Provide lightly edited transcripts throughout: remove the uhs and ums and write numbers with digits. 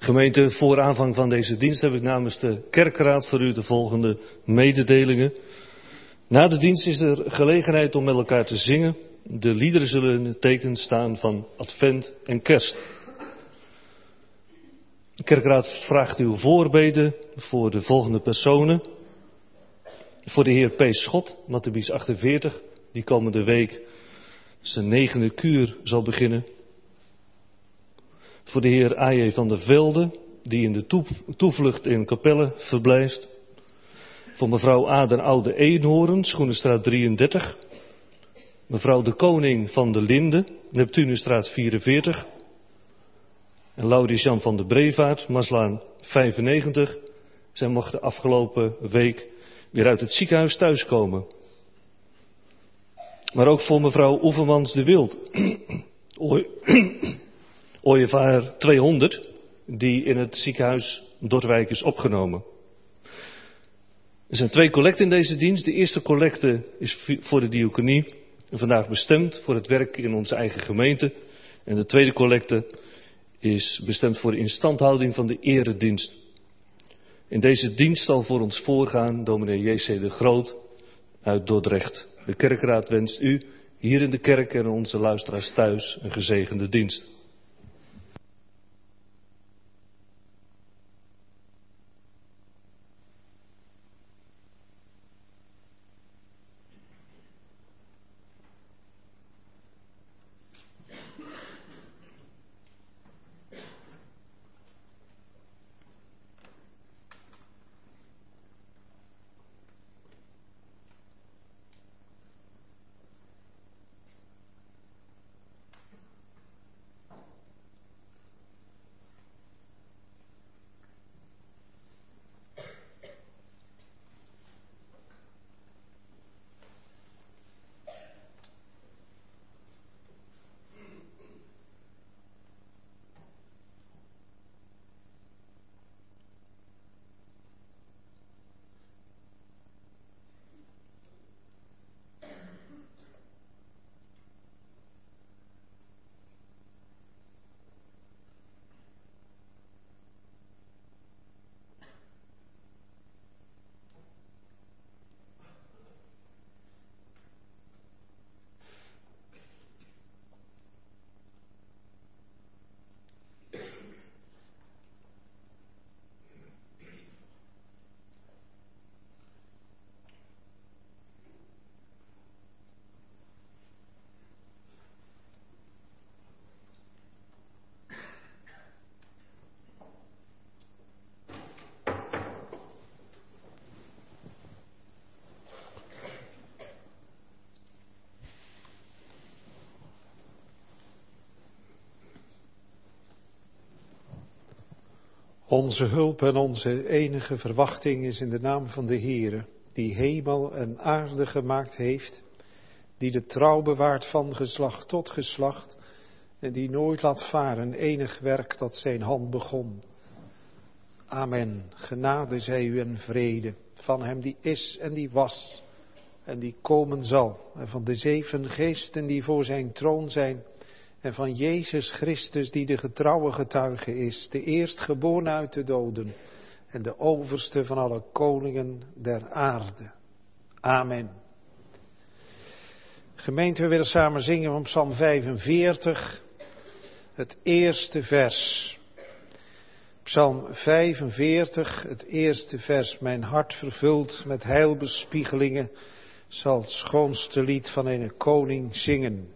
Gemeente, voor aanvang van deze dienst heb ik namens de kerkraad voor u de volgende mededelingen. Na de dienst is er gelegenheid om met elkaar te zingen. De liederen zullen in het teken staan van Advent en Kerst. De kerkraad vraagt uw voorbeden voor de volgende personen. Voor de heer P. Schot, Matthebies 48, die komende week zijn 9e kuur zal beginnen. Voor de heer A.J. van der Velde, die in de toevlucht in Capelle verblijft. Voor mevrouw A. den Oude Eenhoorn, Schoenenstraat 33. Mevrouw de Koning van de Linde, Neptunusstraat 44. En Laurens Jan van de Brevaart, Maslaan 95. Zij mochten afgelopen week weer uit het ziekenhuis thuiskomen. Maar ook voor mevrouw Oevermans de Wild, ooievaar 200, die in het ziekenhuis Dordwijk is opgenomen. Er zijn 2 collecten in deze dienst. De eerste collecte is voor de diaconie en vandaag bestemd voor het werk in onze eigen gemeente. En de tweede collecte is bestemd voor de instandhouding van de eredienst. In deze dienst zal voor ons voorgaan dominee J.C. de Groot uit Dordrecht. De kerkraad wenst u hier in de kerk en onze luisteraars thuis een gezegende dienst. Onze hulp en onze enige verwachting is in de naam van de Heere, die hemel en aarde gemaakt heeft, die de trouw bewaart van geslacht tot geslacht en die nooit laat varen enig werk dat zijn hand begon. Amen. Genade zij u en vrede van hem die is en die was en die komen zal, en van de 7 geesten die voor zijn troon zijn, en van Jezus Christus die de getrouwe getuige is, de eerstgeboren uit de doden en de overste van alle koningen der aarde. Amen. Gemeente, we willen samen zingen van Psalm 45, het eerste vers. Psalm 45, het eerste vers. Mijn hart vervuld met heilbespiegelingen zal het schoonste lied van een koning zingen.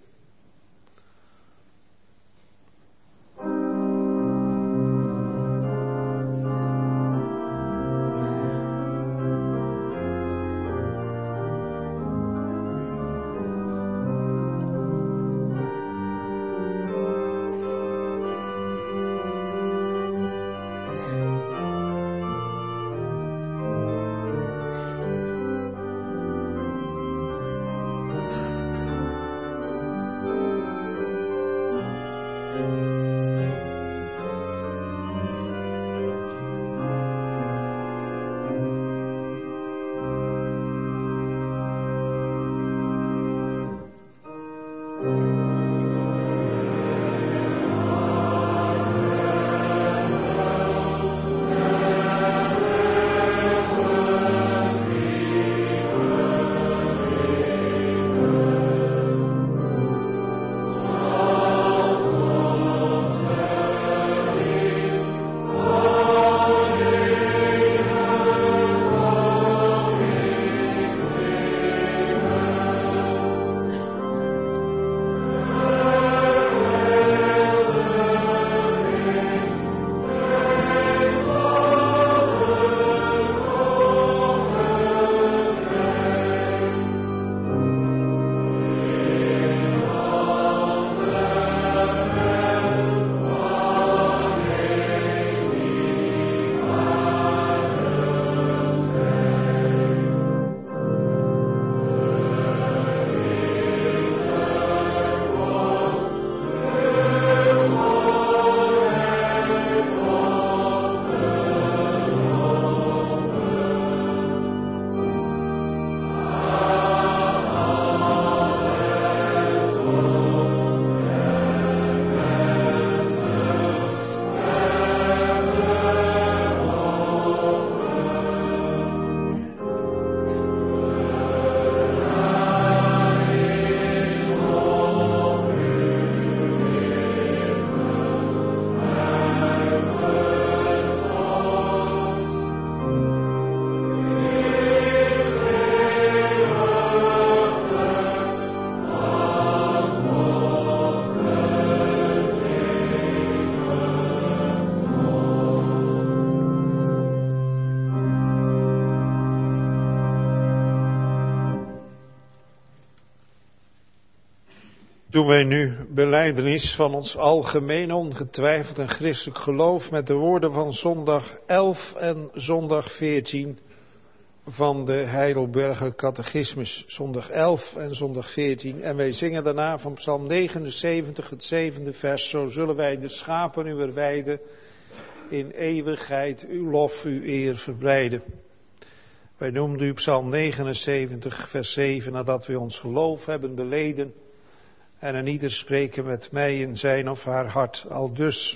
Doen wij nu belijdenis van ons algemeen ongetwijfeld en christelijk geloof met de woorden van zondag 11 en zondag 14 van de Heidelberger Catechismus. Zondag 11 en zondag 14. En wij zingen daarna van Psalm 79, het 7e vers. Zo zullen wij de schapen uwer weide in eeuwigheid uw lof, uw eer verbreiden. Wij noemden u Psalm 79, vers 7, nadat we ons geloof hebben beleden. En een ieder spreken met mij in zijn of haar hart. Aldus.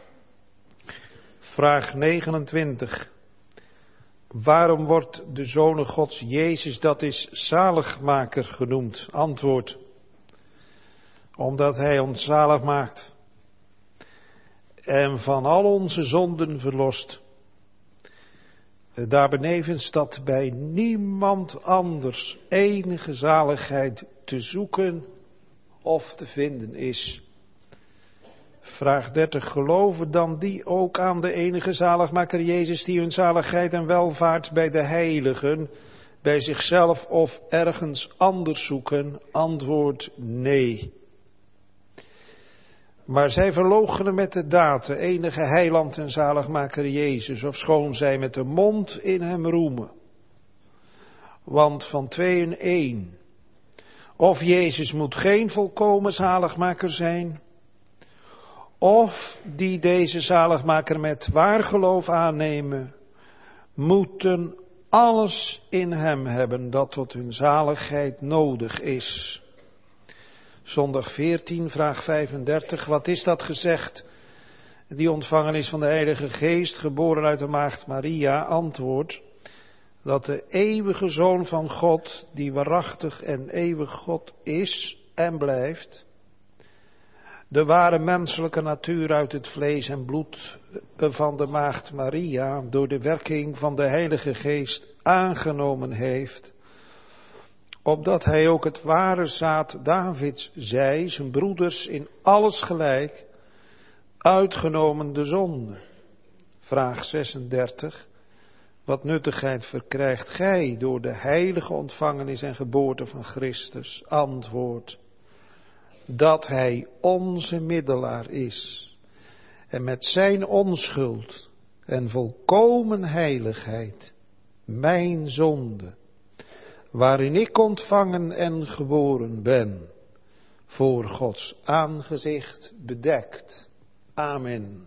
Vraag 29. Waarom wordt de Zoon Gods Jezus, dat is zaligmaker genoemd? Antwoord. Omdat hij ons zalig maakt. En van al onze zonden verlost. Daarbenevens dat bij niemand anders enige zaligheid te zoeken of te vinden is. Vraag 30. Geloven dan die ook aan de enige zaligmaker Jezus, die hun zaligheid en welvaart bij de heiligen, bij zichzelf of ergens anders zoeken? Antwoord nee. Maar zij verloochenen met de daad de enige heiland en zaligmaker Jezus, ofschoon zij met de mond in hem roemen. Want van twee in één. Of Jezus moet geen volkomen zaligmaker zijn, of die deze zaligmaker met waar geloof aannemen, moeten alles in hem hebben dat tot hun zaligheid nodig is. Zondag 14, vraag 35. Wat is dat gezegd? Die ontvangen is van de Heilige Geest, geboren uit de maagd Maria. Antwoord. Dat de eeuwige Zoon van God, die waarachtig en eeuwig God is en blijft, de ware menselijke natuur uit het vlees en bloed van de maagd Maria door de werking van de Heilige Geest aangenomen heeft, opdat hij ook het ware zaad Davids zij, zijn broeders in alles gelijk, uitgenomen de zonde. Vraag 36. Wat nuttigheid verkrijgt gij door de heilige ontvangenis en geboorte van Christus? Antwoord. Dat hij onze middelaar is. En met zijn onschuld en volkomen heiligheid mijn zonde, waarin ik ontvangen en geboren ben, voor Gods aangezicht bedekt. Amen.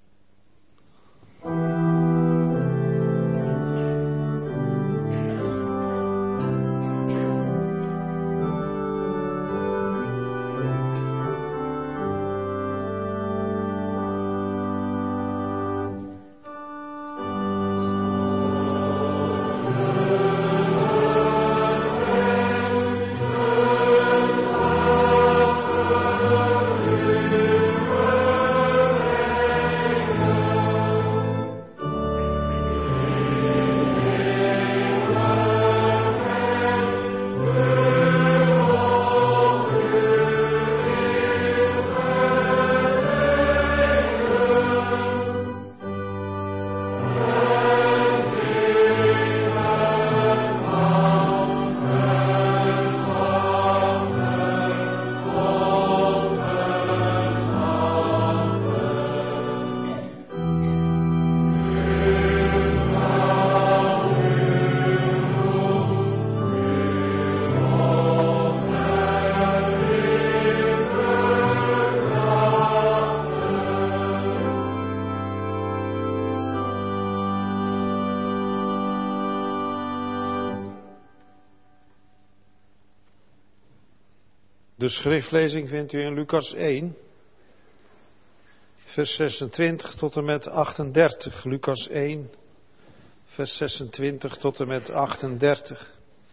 De schriftlezing vindt u in Lucas 1, vers 26 tot en met 38. Lucas 1, vers 26 tot en met 38.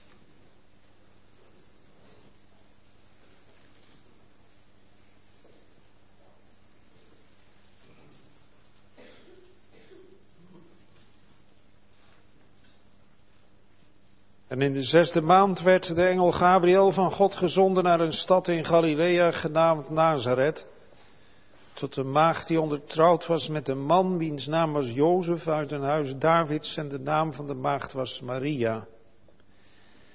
En in de 6e maand werd de engel Gabriel van God gezonden naar een stad in Galilea genaamd Nazareth, tot een maagd die ondertrouwd was met een man wiens naam was Jozef uit een huis Davids en de naam van de maagd was Maria.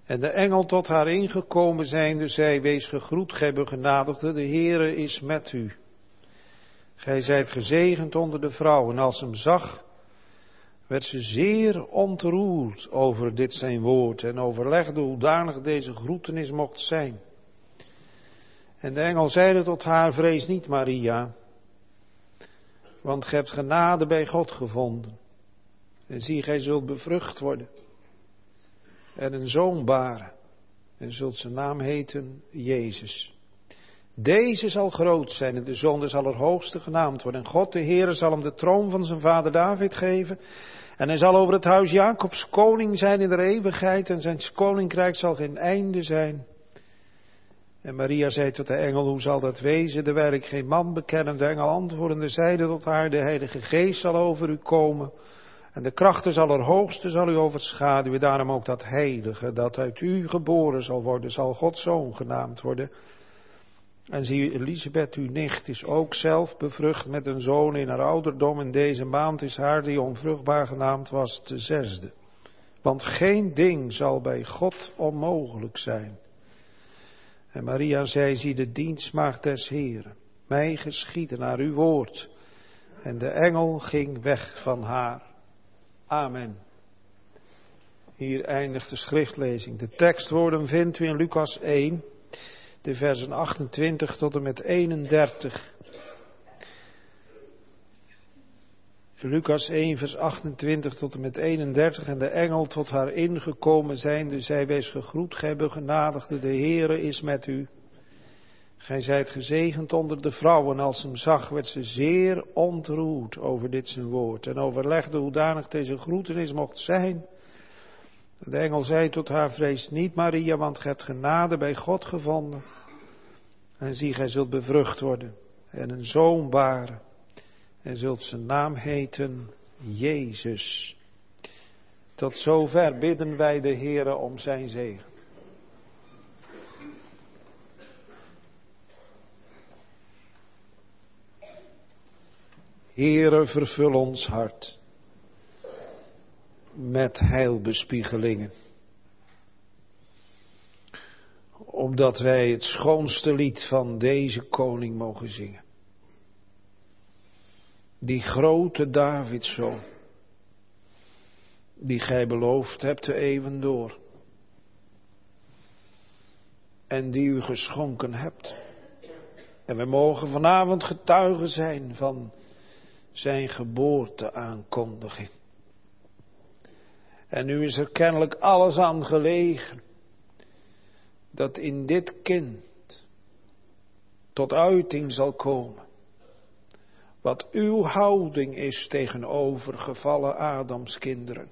En de engel tot haar ingekomen zijnde, zei, wees gegroet, gij begenadigde, de Heere is met u. Gij zijt gezegend onder de vrouwen. En als hem zag, werd ze zeer ontroerd over dit zijn woord en overlegde hoedanig deze groetenis mocht zijn. En de engel zeide tot haar, vrees niet, Maria, want gij hebt genade bij God gevonden. En zie, gij zult bevrucht worden en een zoon baren en zult zijn naam heten Jezus. Deze zal groot zijn en de zoon des Allerhoogste genaamd worden. En God de Heere zal hem de troon van zijn vader David geven. En hij zal over het huis Jacobs koning zijn in de eeuwigheid. En zijn koninkrijk zal geen einde zijn. En Maria zei tot de engel, hoe zal dat wezen, terwijl ik geen man beken? En de engel antwoordende zeide tot haar, de Heilige Geest zal over u komen. En de kracht des Allerhoogste zal u overschaduwen. Daarom ook dat heilige dat uit u geboren zal worden, zal Gods zoon genaamd worden. En zie, Elisabeth, uw nicht, is ook zelf bevrucht met een zoon in haar ouderdom. En deze maand is haar die onvruchtbaar genaamd was, de 6e. Want geen ding zal bij God onmogelijk zijn. En Maria zei, zie de dienstmaagd des Heeren, mij geschieden naar uw woord. En de engel ging weg van haar. Amen. Hier eindigt de schriftlezing. De tekstwoorden vindt u in Lucas 1, de versen 28 tot en met 31. Lucas 1, vers 28 tot en met 31. En de engel tot haar ingekomen zijnde, zij wees gegroet, gij begenadigde, de Heere is met u. Gij zijt gezegend onder de vrouwen. Als hem zag, werd ze zeer ontroerd over dit zijn woord. En overlegde hoedanig deze groetenis mocht zijn. De engel zei tot haar, vrees niet, Maria, want gij hebt genade bij God gevonden. En zie, gij zult bevrucht worden en een zoon baren. En zult zijn naam heten Jezus. Tot zover bidden wij de Heere om zijn zegen. Heere, vervul ons hart met heilbespiegelingen. Opdat wij het schoonste lied van deze koning mogen zingen. Die grote Davidszoon, die gij beloofd hebt de eeuwen door. En die u geschonken hebt. En we mogen vanavond getuigen zijn van zijn geboorteaankondiging. En nu is er kennelijk alles aan gelegen, dat in dit kind tot uiting zal komen. Wat uw houding is tegenover gevallen Adams kinderen.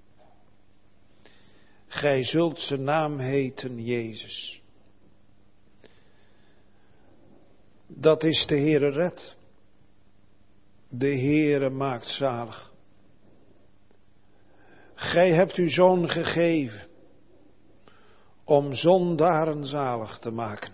Gij zult zijn naam heten Jezus. Dat is de Heere red. De Heere maakt zalig. Gij hebt uw zoon gegeven om zondaren zalig te maken.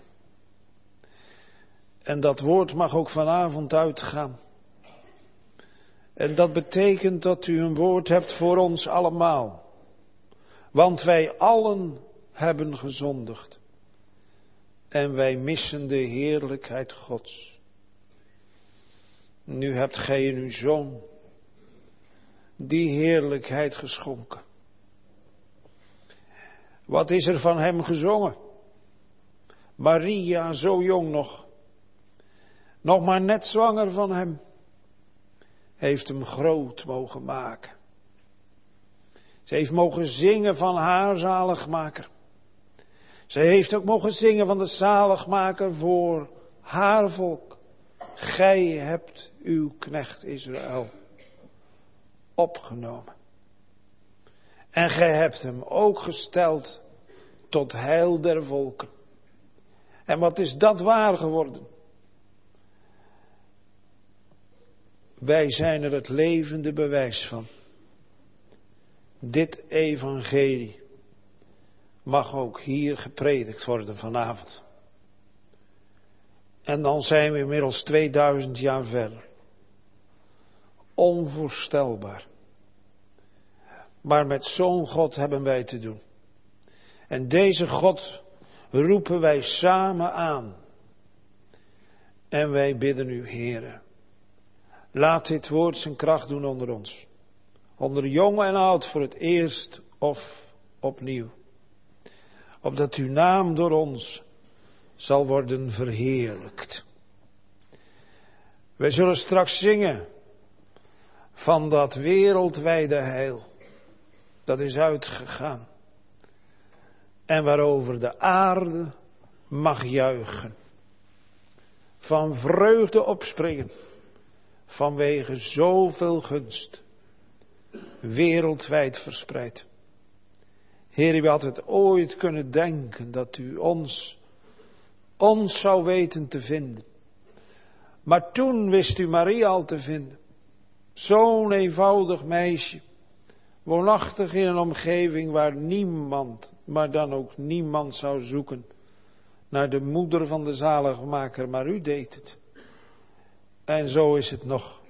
En dat woord mag ook vanavond uitgaan. En dat betekent dat u een woord hebt voor ons allemaal. Want wij allen hebben gezondigd. En wij missen de heerlijkheid Gods. Nu hebt gij in uw zoon die heerlijkheid geschonken. Wat is er van hem gezongen? Maria, zo jong nog maar net zwanger van hem, heeft hem groot mogen maken. Ze heeft mogen zingen van haar zaligmaker. Ze heeft ook mogen zingen van de zaligmaker voor haar volk. Gij hebt uw knecht Israël opgenomen. En gij hebt hem ook gesteld tot heil der volken. En wat is dat waar geworden? Wij zijn er het levende bewijs van. Dit evangelie mag ook hier gepredikt worden vanavond. En dan zijn we inmiddels 2000 jaar verder. Onvoorstelbaar. Maar met zo'n God hebben wij te doen. En deze God roepen wij samen aan. En wij bidden u, Heere, laat dit woord zijn kracht doen onder ons. Onder jong en oud voor het eerst of opnieuw. Opdat uw naam door ons zal worden verheerlijkt. Wij zullen straks zingen van dat wereldwijde heil. Dat is uitgegaan. En waarover de aarde mag juichen. Van vreugde opspringen. Vanwege zoveel gunst. Wereldwijd verspreid. Heer, u had het ooit kunnen denken dat u ons zou weten te vinden. Maar toen wist u Maria al te vinden. Zo'n eenvoudig meisje. Woonachtig in een omgeving waar niemand, maar dan ook niemand zou zoeken naar de moeder van de zaligmaker, maar u deed het. En zo is het nog.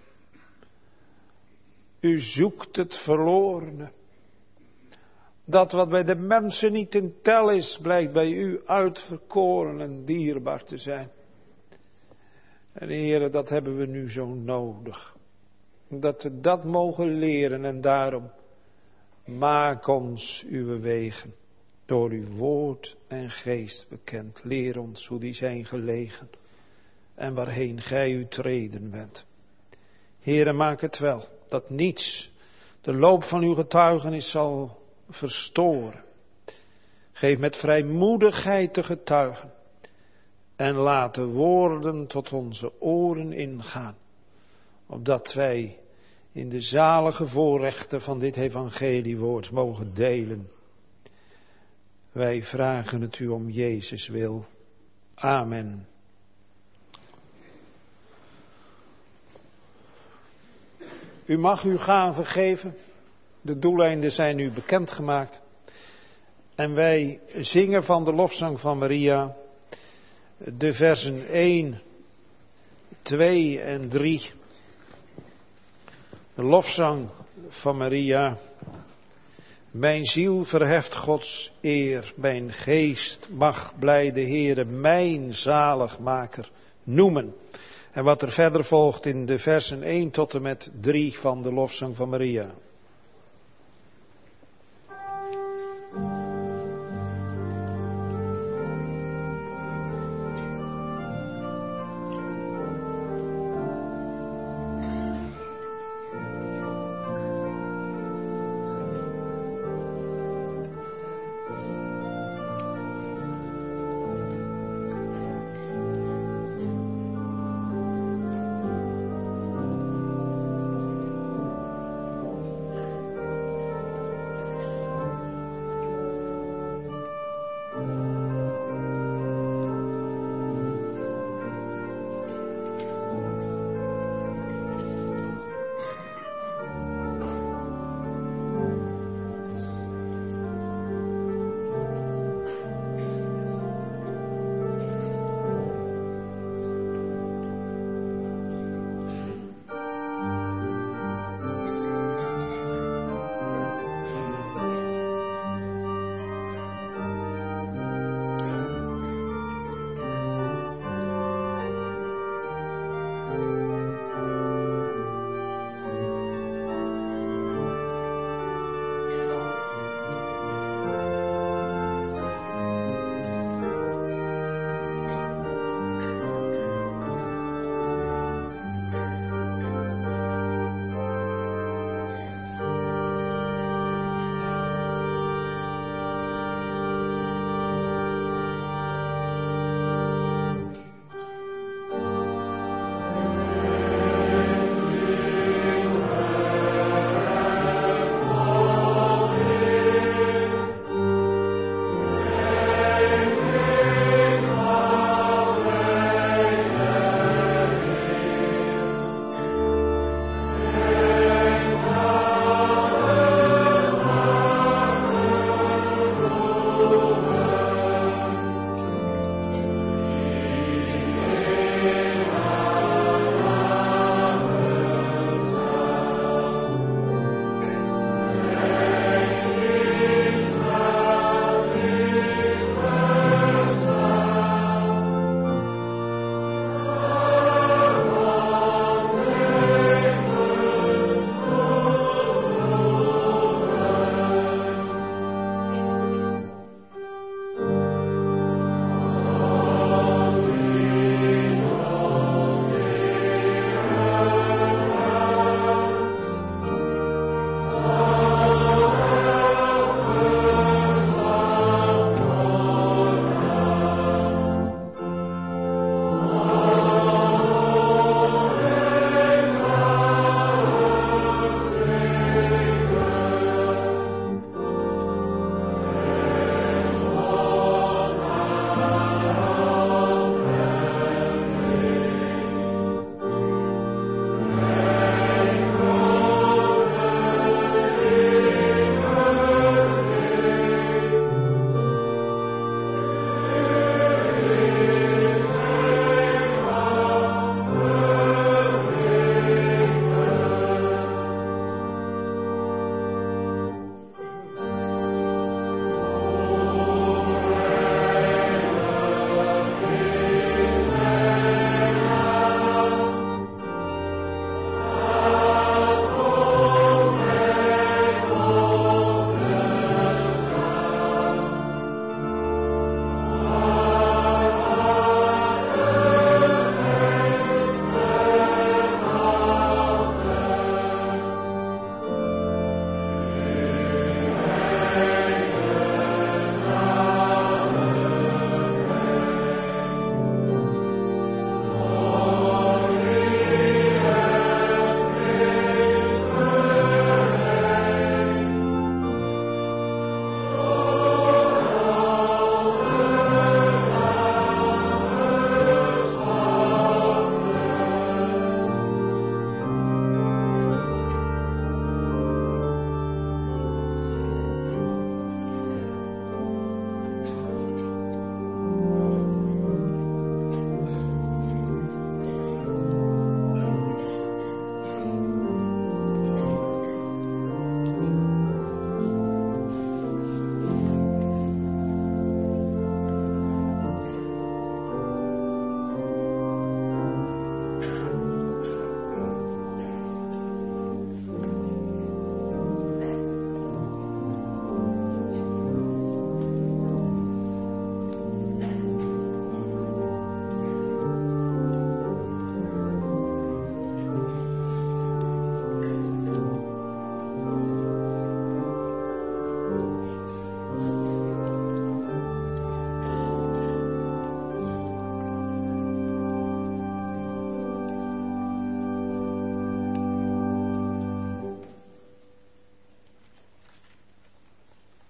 U zoekt het verlorene. Dat wat bij de mensen niet in tel is, blijkt bij u uitverkoren en dierbaar te zijn. En Heere, dat hebben we nu zo nodig. Dat we dat mogen leren en daarom maak ons uw wegen door uw woord en geest bekend. Leer ons hoe die zijn gelegen en waarheen gij u treden bent. Heere, maak het wel dat niets de loop van uw getuigenis zal verstoren. Geef met vrijmoedigheid te getuigen en laat de woorden tot onze oren ingaan, opdat wij in de zalige voorrechten van dit evangeliewoord mogen delen. Wij vragen het u om Jezus wil. Amen. U mag uw gaven geven. De doeleinden zijn u bekendgemaakt. En wij zingen van de lofzang van Maria de versen 1, 2 en 3. De lofzang van Maria. Mijn ziel verheft Gods eer, mijn geest mag blij de Heere, mijn zaligmaker, noemen. En wat er verder volgt in de versen 1 tot en met 3 van de lofzang van Maria.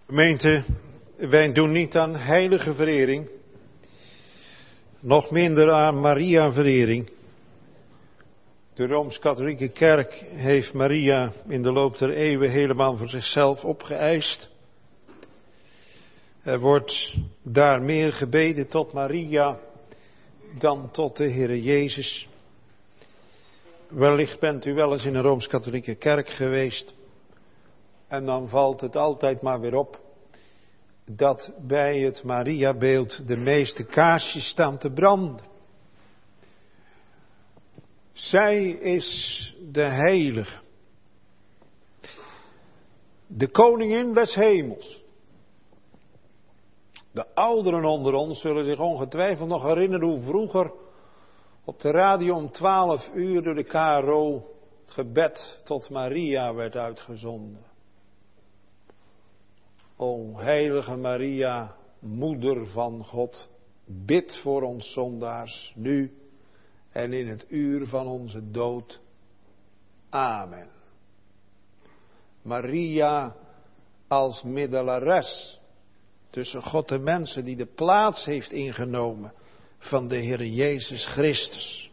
Gemeente, wij doen niet aan heilige verering, nog minder aan Maria-verering. De Rooms-Katholieke Kerk heeft Maria in de loop der eeuwen helemaal voor zichzelf opgeëist. Er wordt daar meer gebeden tot Maria dan tot de Heere Jezus. Wellicht bent u wel eens in een Rooms-Katholieke Kerk geweest. En dan valt het altijd maar weer op dat bij het Mariabeeld de meeste kaarsjes staan te branden. Zij is de heilige, de koningin des hemels. De ouderen onder ons zullen zich ongetwijfeld nog herinneren hoe vroeger op de radio om 12 uur door de KRO het gebed tot Maria werd uitgezonden. O heilige Maria, moeder van God, bid voor ons zondaars, nu en in het uur van onze dood. Amen. Maria als middelares tussen God en mensen, die de plaats heeft ingenomen van de Heere Jezus Christus.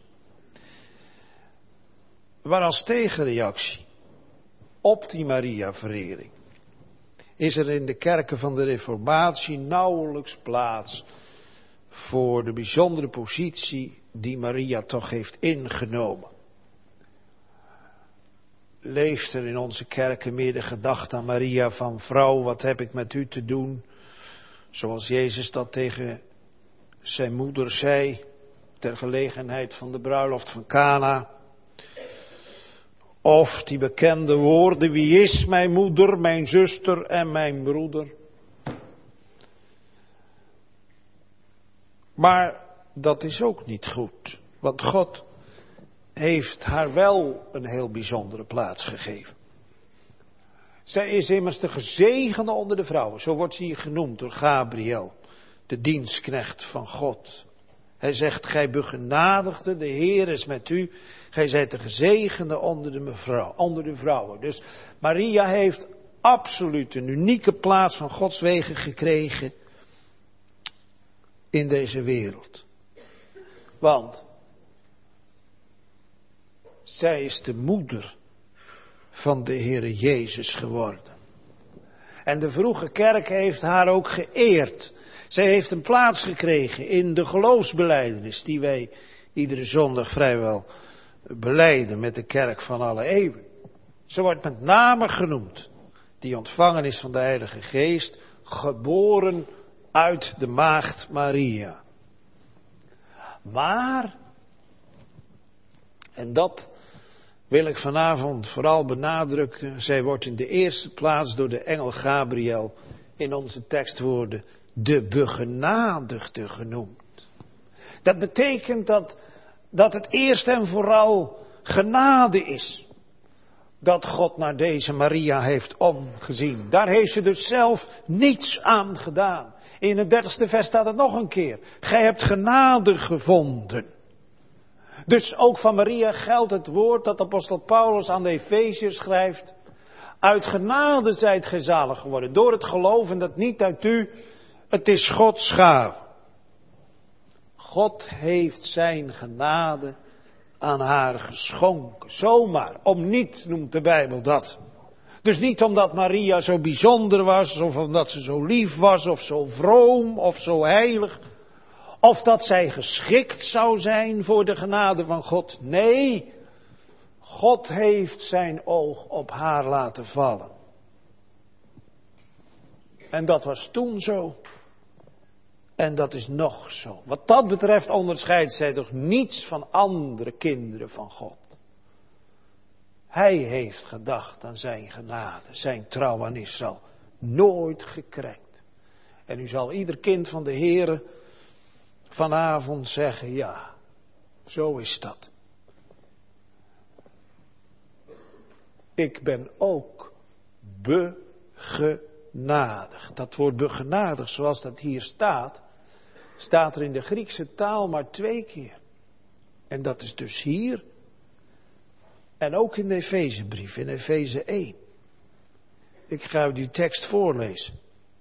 Maar als tegenreactie op die Maria-verering is er in de kerken van de Reformatie nauwelijks plaats voor de bijzondere positie die Maria toch heeft ingenomen. Leeft er in onze kerken meer de gedachte aan Maria van: vrouw, wat heb ik met u te doen? Zoals Jezus dat tegen zijn moeder zei ter gelegenheid van de bruiloft van Kana. Of die bekende woorden: wie is mijn moeder, mijn zuster en mijn broeder? Maar dat is ook niet goed, want God heeft haar wel een heel bijzondere plaats gegeven. Zij is immers de gezegende onder de vrouwen, zo wordt ze hier genoemd door Gabriel, de dienstknecht van God. Hij zegt: gij begenadigde, de Heer is met u, gij zijt de gezegende onder de vrouwen. Dus Maria heeft absoluut een unieke plaats van Gods wegen gekregen in deze wereld. Want zij is de moeder van de Heere Jezus geworden. En de vroege kerk heeft haar ook geëerd. Zij heeft een plaats gekregen in de geloofsbelijdenis die wij iedere zondag vrijwel belijden met de kerk van alle eeuwen. Ze wordt met name genoemd, die ontvangen is van de Heilige Geest, geboren uit de maagd Maria. Maar, en dat wil ik vanavond vooral benadrukken, zij wordt in de eerste plaats door de engel Gabriel in onze tekstwoorden de begenadigde genoemd. Dat betekent dat het eerst en vooral genade is dat God naar deze Maria heeft omgezien. Daar heeft ze dus zelf niets aan gedaan. In het 30e vers staat het nog een keer: gij hebt genade gevonden. Dus ook van Maria geldt het woord dat apostel Paulus aan de Efeziërs schrijft: uit genade zijt gij zalig geworden, door het geloven dat niet uit u, het is Gods gave. God heeft zijn genade aan haar geschonken, zomaar, om niet noemt de Bijbel dat. Dus niet omdat Maria zo bijzonder was, of omdat ze zo lief was, of zo vroom, of zo heilig, of dat zij geschikt zou zijn voor de genade van God. Nee, God heeft zijn oog op haar laten vallen. En dat was toen zo. En dat is nog zo. Wat dat betreft onderscheidt zij toch niets van andere kinderen van God. Hij heeft gedacht aan zijn genade, zijn trouw aan Israël. Nooit gekrenkt. En u zal ieder kind van de Heere vanavond zeggen: ja, zo is dat. Ik ben ook begenadigd. Dat woord begenadigd, zoals dat hier staat, staat er in de Griekse taal maar 2 keer. En dat is dus hier. En ook in de Efezebrief, in Efeze 1. Ik ga u die tekst voorlezen.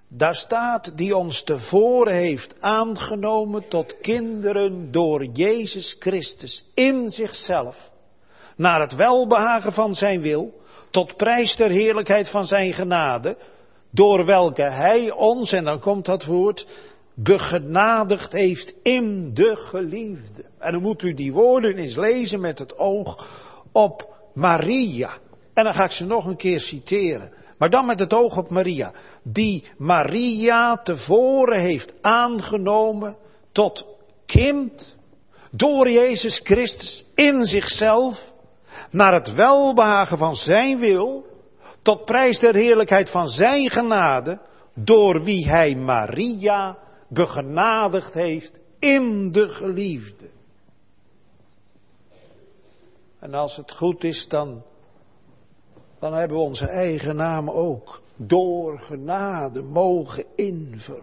Daar staat, die ons tevoren heeft aangenomen tot kinderen door Jezus Christus in zichzelf, naar het welbehagen van zijn wil, tot prijs der heerlijkheid van zijn genade, door welke hij ons, en dan komt dat woord, begenadigd heeft in de geliefde. En dan moet u die woorden eens lezen met het oog op Maria. En dan ga ik ze nog een keer citeren. Maar dan met het oog op Maria. Die Maria tevoren heeft aangenomen tot kind door Jezus Christus in zichzelf, naar het welbehagen van zijn wil, tot prijs der heerlijkheid van zijn genade, door wie hij Maria begenadigd heeft in de geliefde. En als het goed is, dan hebben we onze eigen naam ook door genade mogen invullen.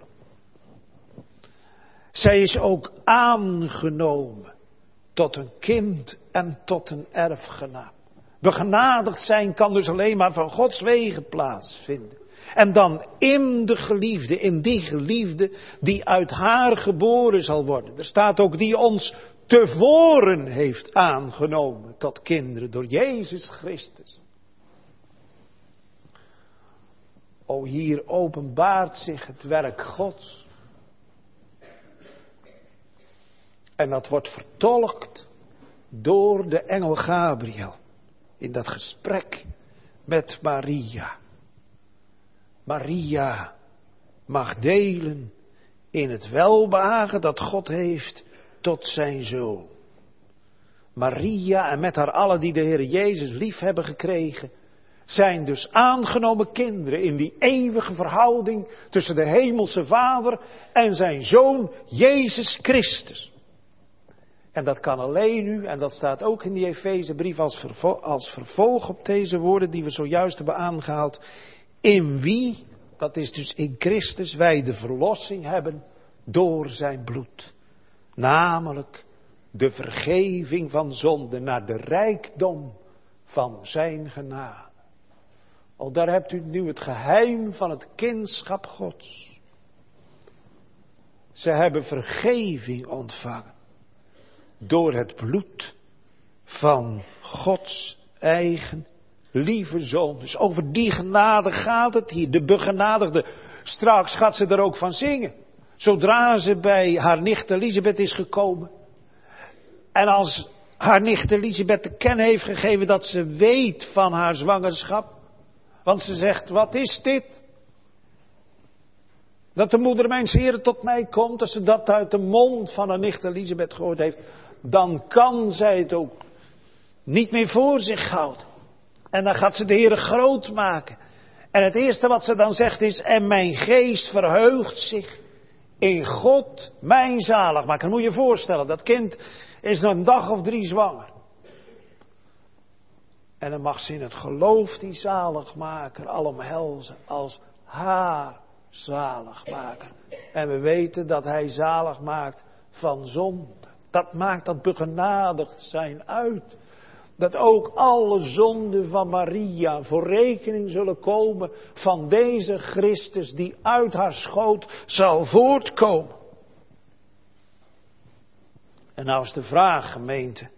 Zij is ook aangenomen tot een kind en tot een erfgenaam. Begenadigd zijn kan dus alleen maar van Gods wegen plaatsvinden. En dan in de geliefde, in die geliefde die uit haar geboren zal worden. Er staat ook die ons tevoren heeft aangenomen tot kinderen door Jezus Christus. O, hier openbaart zich het werk Gods. En dat wordt vertolkt door de engel Gabriel in dat gesprek met Maria. Maria mag delen in het welbehagen dat God heeft tot zijn zoon. Maria en met haar allen die de Heer Jezus lief hebben gekregen, zijn dus aangenomen kinderen in die eeuwige verhouding tussen de hemelse Vader en zijn Zoon Jezus Christus. En dat kan alleen nu, en dat staat ook in die Efezebrief als vervolg op deze woorden die we zojuist hebben aangehaald. In wie, dat is dus in Christus, wij de verlossing hebben door zijn bloed. Namelijk de vergeving van zonde naar de rijkdom van zijn genade. Al daar hebt u nu het geheim van het kindschap Gods. Ze hebben vergeving ontvangen door het bloed van Gods eigen lieve zoon. Dus over die genade gaat het hier. De begenadigde. Straks gaat ze er ook van zingen. Zodra ze bij haar nicht Elisabeth is gekomen. En als haar nicht Elisabeth te kennen heeft gegeven dat ze weet van haar zwangerschap. Want ze zegt, wat is dit? Dat de moeder mijns Heren tot mij komt. Als ze dat uit de mond van haar nicht Elisabeth gehoord heeft. Dan kan zij het ook niet meer voor zich houden. En dan gaat ze de Heere groot maken. En het eerste wat ze dan zegt is, en mijn geest verheugt zich in God, mijn zaligmaker. Moet je je voorstellen, dat kind is nog een dag of 3 zwanger. En dan mag ze in het geloof die zaligmaker al omhelzen als haar zaligmaker. En we weten dat hij zalig maakt van zonde. Dat maakt dat begenadigd zijn uit. Dat ook alle zonden van Maria voor rekening zullen komen van deze Christus die uit haar schoot zal voortkomen. En nou is de vraag, gemeente,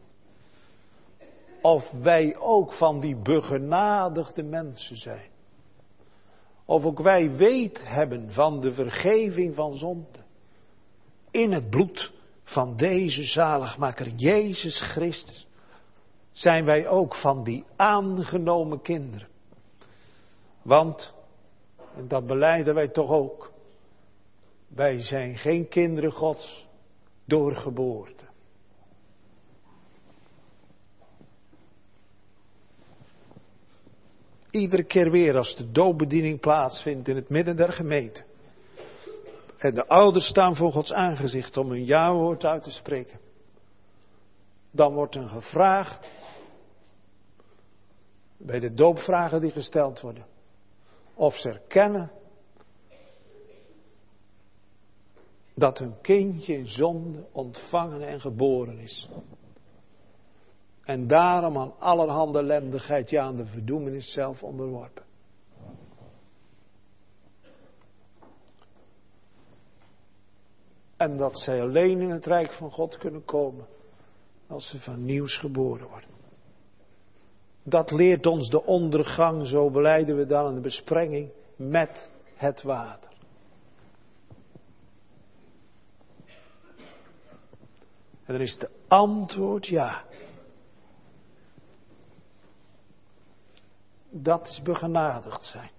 of wij ook van die begenadigde mensen zijn. Of ook wij weet hebben van de vergeving van zonde. In het bloed van deze zaligmaker Jezus Christus. Zijn wij ook van die aangenomen kinderen. Want, en dat belijden wij toch ook, wij zijn geen kinderen Gods door geboorte. Iedere keer weer als de doopbediening plaatsvindt in het midden der gemeente. En de ouders staan voor Gods aangezicht om een ja-woord uit te spreken. Dan wordt er gevraagd, bij de doopvragen die gesteld worden, of ze erkennen dat hun kindje in zonde ontvangen en geboren is. En daarom aan allerhande ellendigheid, ja aan de verdoemenis zelf onderworpen. En dat zij alleen in het rijk van God kunnen komen als ze van nieuws geboren worden. Dat leert ons de ondergang, zo belijden we dan in de besprenging, met het water. En dan is het antwoord ja. Dat is begenadigd zijn.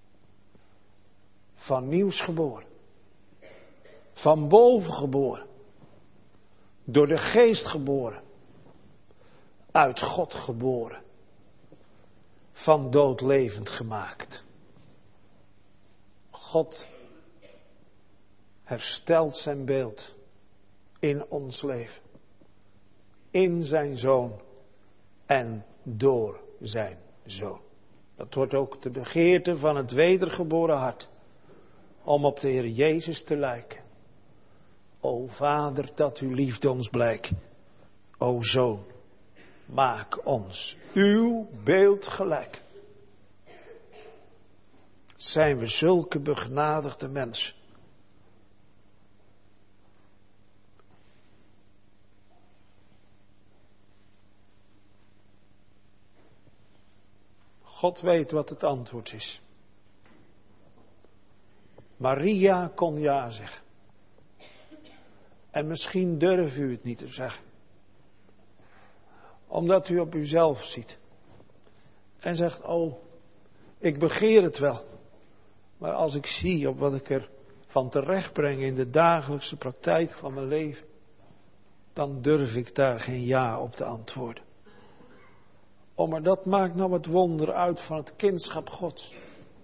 Van nieuws geboren. Van boven geboren. Door de geest geboren. Uit God geboren. Van dood levend gemaakt. God herstelt zijn beeld in ons leven. In zijn Zoon en door zijn Zoon. Dat wordt ook de begeerte van het wedergeboren hart. Om op de Heer Jezus te lijken. O Vader, dat uw liefde ons blijkt. O Zoon, maak ons uw beeld gelijk. Zijn we zulke begenadigde mensen. God weet wat het antwoord is. Maria kon ja zeggen. En misschien durft u het niet te zeggen. Omdat u op uzelf ziet. En zegt, oh, ik begeer het wel. Maar als ik zie op wat ik er van terecht breng in de dagelijkse praktijk van mijn leven. Dan durf ik daar geen ja op te antwoorden. Oh, maar dat maakt nou het wonder uit van het kindschap Gods.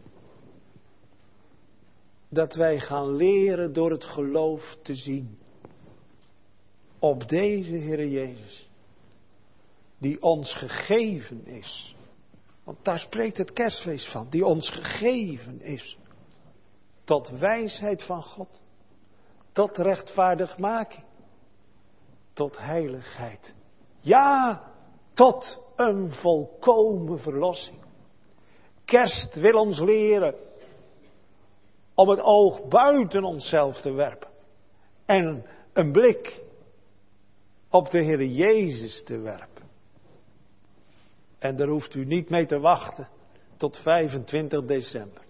Dat wij gaan leren door het geloof te zien. Op deze Heere Jezus. Die ons gegeven is. Want daar spreekt het kerstfeest van. Die ons gegeven is. Tot wijsheid van God. Tot rechtvaardigmaking. Tot heiligheid. Ja, tot een volkomen verlossing. Kerst wil ons leren om het oog buiten onszelf te werpen. En een blik op de Heer Jezus te werpen. En daar hoeft u niet mee te wachten tot 25 december.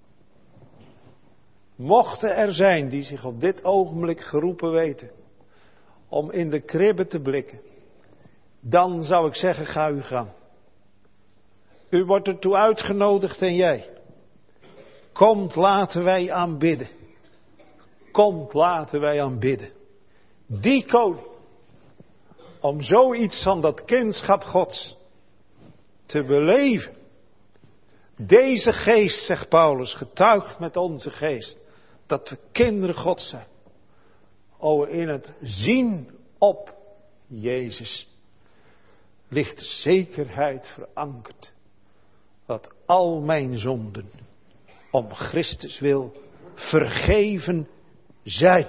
Mochten er zijn die zich op dit ogenblik geroepen weten om in de kribbe te blikken, dan zou ik zeggen, ga uw gang. U wordt ertoe uitgenodigd en jij. Komt, laten wij aanbidden. Komt, laten wij aanbidden. Die koning. Om zoiets van dat kindschap Gods te beleven. Deze geest, zegt Paulus, getuigt met onze geest dat we kinderen Gods zijn. O, in het zien op Jezus ligt de zekerheid verankerd dat al mijn zonden om Christus wil vergeven zijn.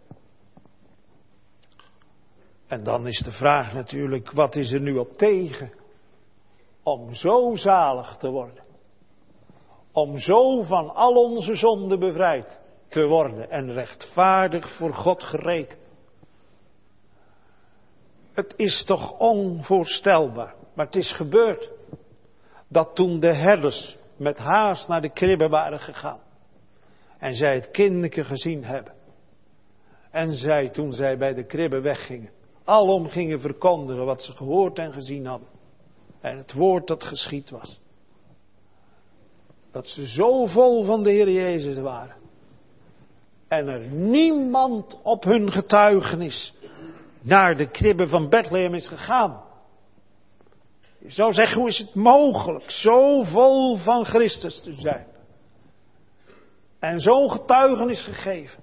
En dan is de vraag natuurlijk, wat is er nu op tegen om zo zalig te worden? Om zo van al onze zonden bevrijd te worden en rechtvaardig voor God gerekend. Het is toch onvoorstelbaar, maar het is gebeurd. Dat toen de herders met haast naar de kribbe waren gegaan. En zij het kindje gezien hebben. En zij toen zij bij de kribbe weggingen. Alom gingen verkondigen wat ze gehoord en gezien hadden. En het woord dat geschied was. Dat ze zo vol van de Heer Jezus waren. En er niemand op hun getuigenis naar de kribbe van Bethlehem is gegaan. Je zou zeggen, hoe is het mogelijk zo vol van Christus te zijn? En zo'n getuigenis gegeven.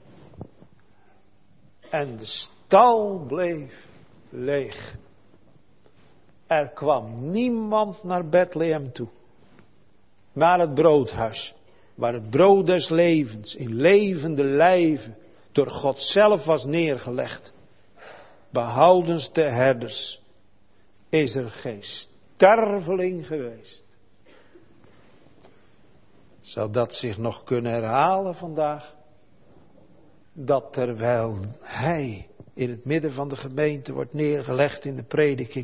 En de stal bleef leeg. Er kwam niemand naar Bethlehem toe. Naar het broodhuis. Waar het brood des levens in levende lijven door God zelf was neergelegd. Behoudens de herders is er geen sterveling geweest. Zou dat zich nog kunnen herhalen vandaag? dat terwijl hij in het midden van de gemeente wordt neergelegd in de prediking,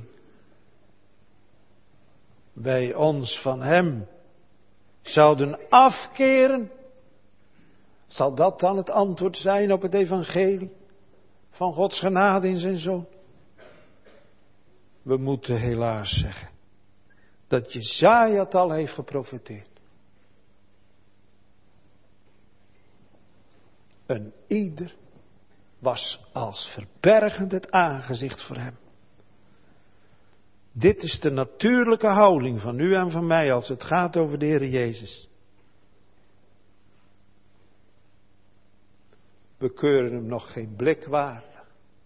wij ons van hem zouden afkeren? Zal dat dan het antwoord zijn op het evangelie van Gods genade in zijn Zoon? We moeten helaas zeggen dat Jesaja het al heeft geprofeteerd. En ieder was als verbergend het aangezicht voor hem. Dit is de natuurlijke houding van u en van mij als het gaat over de Heer Jezus. We keuren hem nog geen blik waardig.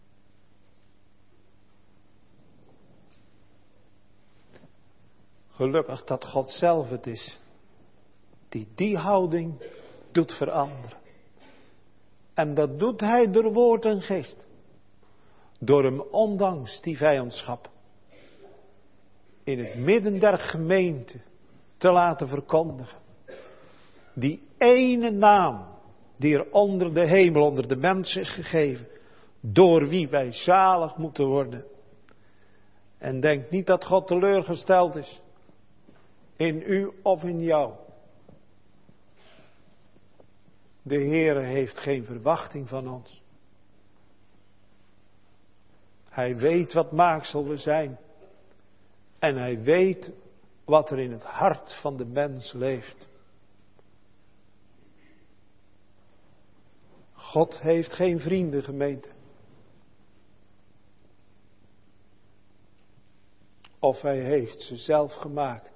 Gelukkig dat God zelf het is die houding doet veranderen. En dat doet hij door woord en geest. Door hem ondanks die vijandschap in het midden der gemeente te laten verkondigen. Die ene naam die er onder de hemel, onder de mens is gegeven. Door wie wij zalig moeten worden. En denk niet dat God teleurgesteld is. In u of in jou. De Heere heeft geen verwachting van ons. Hij weet wat maaksel we zijn. En hij weet wat er in het hart van de mens leeft. God heeft geen vrienden, gemeente. Of hij heeft ze zelf gemaakt.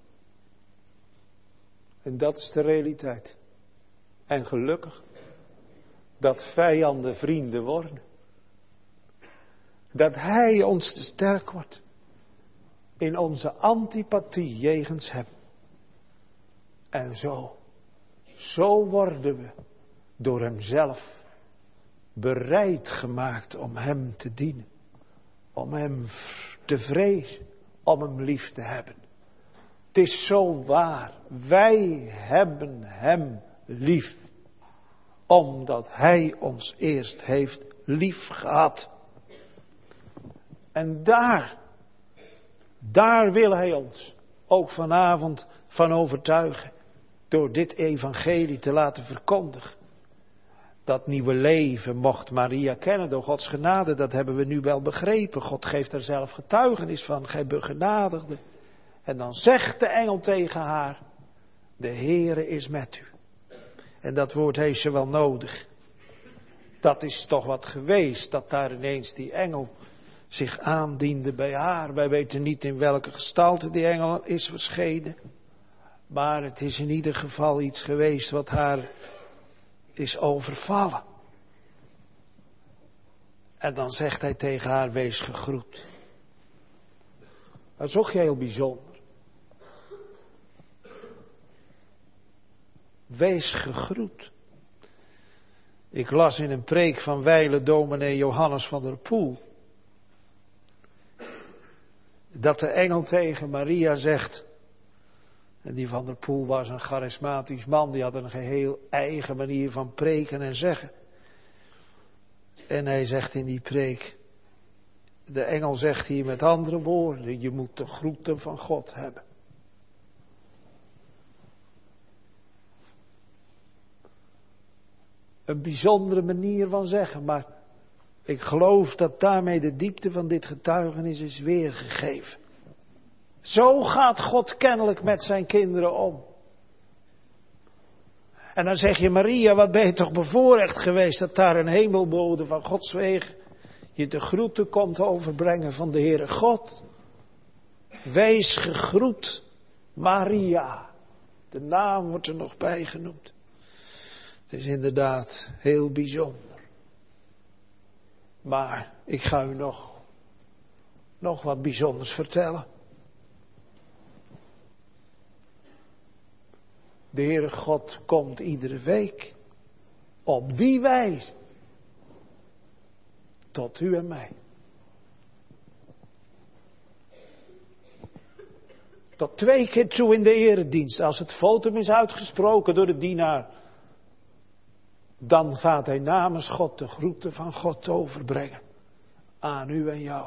En dat is de realiteit. En gelukkig dat vijanden vrienden worden. Dat hij ons te sterk wordt in onze antipathie jegens hem. En zo worden we door hemzelf bereid gemaakt om hem te dienen. Om hem te vrezen, om hem lief te hebben. Het is zo waar, wij hebben hem lief. Omdat hij ons eerst heeft lief gehad. En daar wil hij ons ook vanavond van overtuigen. Door dit evangelie te laten verkondigen. Dat nieuwe leven mocht Maria kennen door Gods genade. Dat hebben we nu wel begrepen. God geeft er zelf getuigenis van. Gij begenadigde. En dan zegt de engel tegen haar. De Heere is met u. En dat woord heeft ze wel nodig. Dat is toch wat geweest. Dat daar ineens die engel zich aandiende bij haar. Wij weten niet in welke gestalte die engel is verschenen. Maar het is in ieder geval iets geweest wat haar is overvallen. En dan zegt hij tegen haar, wees gegroet. Dat is ook heel bijzonder. Wees gegroet. Ik las in een preek van wijlen dominee Johannes van der Poel. Dat de engel tegen Maria zegt. En die van der Poel was een charismatisch man. Die had een geheel eigen manier van preken en zeggen. En hij zegt in die preek. De engel zegt hier met andere woorden. Je moet de groeten van God hebben. Een bijzondere manier van zeggen. Maar ik geloof dat daarmee de diepte van dit getuigenis is weergegeven. Zo gaat God kennelijk met zijn kinderen om. En dan zeg je, Maria, wat ben je toch bevoorrecht geweest dat daar een hemelbode van Gods wegen je de groeten komt overbrengen van de Heere God. Wees gegroet, Maria. De naam wordt er nog bij genoemd. Het is inderdaad heel bijzonder. Maar ik ga u nog wat bijzonders vertellen. De Heere God komt iedere week op die wijze tot u en mij. Tot 2 keer toe in de eredienst, als het votum is uitgesproken door de dienaar. dan gaat hij namens God de groeten van God overbrengen. Aan u en jou.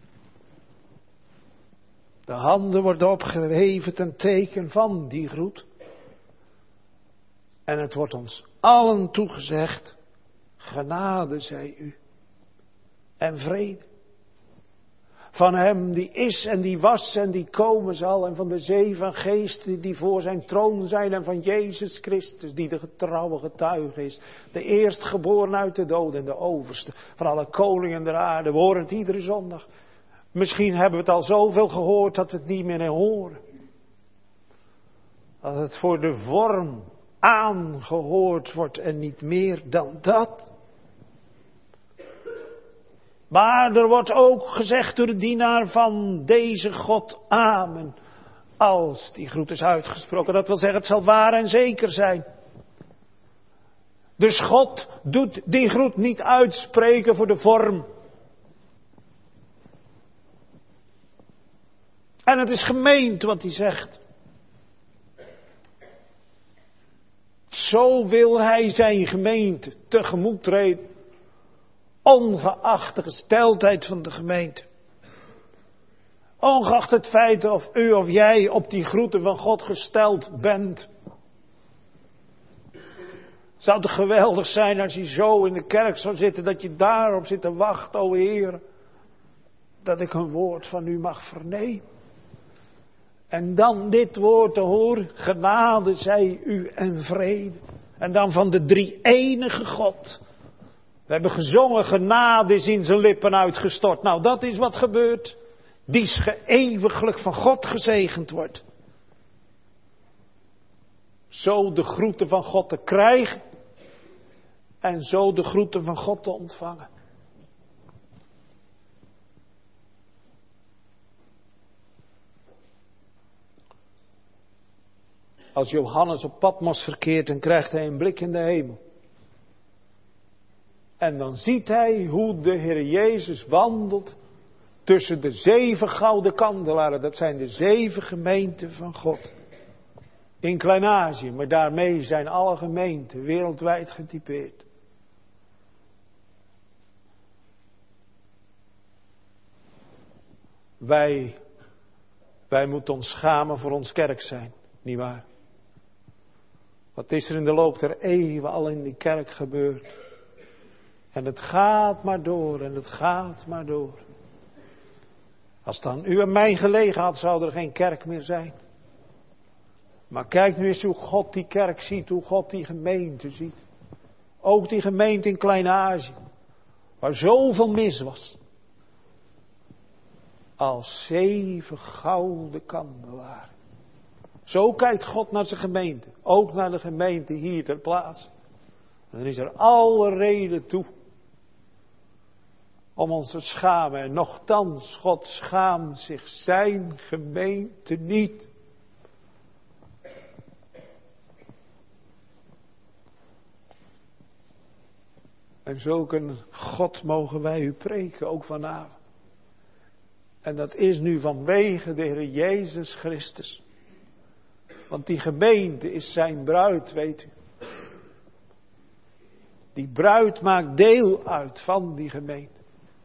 De handen worden opgeheven ten teken van die groet. En het wordt ons allen toegezegd, genade zij u en vrede. Van hem die is en die was en die komen zal en van de 7 geesten die voor zijn troon zijn en van Jezus Christus die de getrouwe getuige is. De eerstgeboren uit de dood en de overste van alle koningen der aarde. We horen het iedere zondag. Misschien hebben we het al zoveel gehoord dat we het niet meer horen. Dat het voor de vorm aangehoord wordt en niet meer dan dat. Maar er wordt ook gezegd door de dienaar van deze God, amen, als die groet is uitgesproken. Dat wil zeggen, het zal waar en zeker zijn. Dus God doet die groet niet uitspreken voor de vorm. En het is gemeend wat hij zegt. Zo wil hij zijn gemeente tegemoet treden. Ongeacht de gesteldheid van de gemeente. Ongeacht het feit of u of jij op die groeten van God gesteld bent. Zou het geweldig zijn als je zo in de kerk zou zitten, dat je daarop zit te wachten, o Heer. Dat ik een woord van u mag vernemen. En dan dit woord te horen, genade zij u en vrede. En dan van de drie-enige God. We hebben gezongen, genade is in zijn lippen uitgestort. Nou, dat is wat gebeurt. Die eeuwiglijk van God gezegend wordt. Zo de groeten van God te krijgen. En zo de groeten van God te ontvangen. Als Johannes op Patmos verkeert, dan krijgt hij een blik in de hemel. En dan ziet hij hoe de Heer Jezus wandelt tussen de 7 gouden kandelaren. Dat zijn de 7 gemeenten van God. In Klein-Azië, maar daarmee zijn alle gemeenten wereldwijd getypeerd. Wij moeten ons schamen voor ons kerk zijn, nietwaar? Wat is er in de loop der eeuwen al in die kerk gebeurd? En het gaat maar door en het gaat maar door. Als het aan u en mij gelegen had, zou er geen kerk meer zijn. Maar kijk nu eens hoe God die kerk ziet, hoe God die gemeente ziet. Ook die gemeente in Klein-Azië, waar zoveel mis was. Als 7 gouden kandelaren. Zo kijkt God naar zijn gemeente. Ook naar de gemeente hier ter plaatse. En dan is er alle reden toe. Om ons te schamen. En nochtans, God schaamt zich zijn gemeente niet. En zulk een God mogen wij u preken, ook vanavond. En dat is nu vanwege de Heer Jezus Christus. Want die gemeente is zijn bruid, weet u. Die bruid maakt deel uit van die gemeente.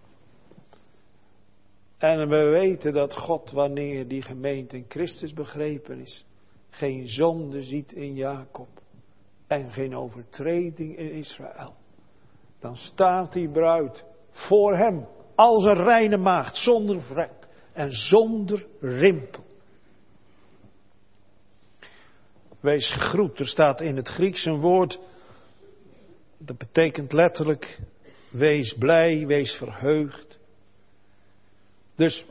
En we weten dat God, wanneer die gemeente in Christus begrepen is, geen zonde ziet in Jacob en geen overtreding in Israël. Dan staat die bruid voor hem als een reine maagd, zonder vlek en zonder rimpel. Wees gegroet, er staat in het Grieks een woord, dat betekent letterlijk, wees blij, wees verheugd. Dus,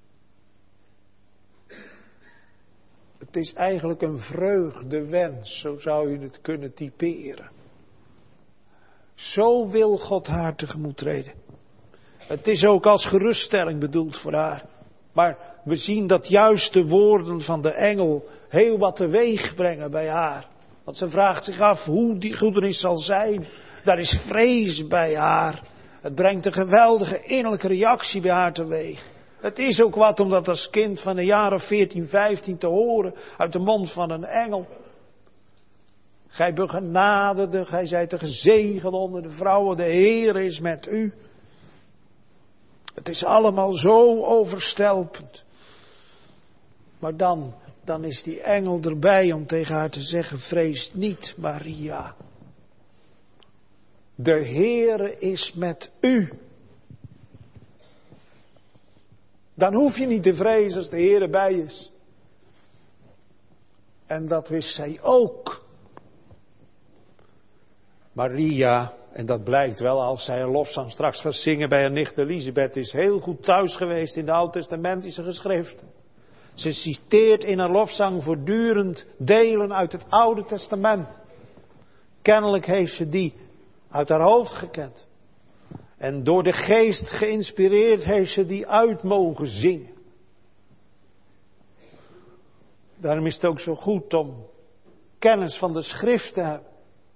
het is eigenlijk een vreugdewens, zo zou je het kunnen typeren. Zo wil God haar tegemoet treden. Het is ook als geruststelling bedoeld voor haar. Maar we zien dat juist de woorden van de engel heel wat teweeg brengen bij haar. Want ze vraagt zich af hoe die goedernis zal zijn. Daar is vrees bij haar. Het brengt een geweldige innerlijke reactie bij haar teweeg. Het is ook wat om dat als kind van een jaar of 14, 15 te horen uit de mond van een engel. Gij begenaderde, gij zijt de gezegende onder de vrouwen, de Heer is met u. Het is allemaal zo overstelpend. Maar dan is die engel erbij om tegen haar te zeggen, vrees niet, Maria. De Heere is met u. Dan hoef je niet te vrezen als de Heere bij is. En dat wist zij ook. Maria, en dat blijkt wel als zij een lofzang straks gaat zingen bij haar nicht Elisabeth, is heel goed thuis geweest in de Oud-testamentische geschriften. Ze citeert in haar lofzang voortdurend delen uit het Oude Testament. Kennelijk heeft ze die uit haar hoofd gekend. En door de geest geïnspireerd heeft ze die uit mogen zingen. Daarom is het ook zo goed om kennis van de schrift te hebben.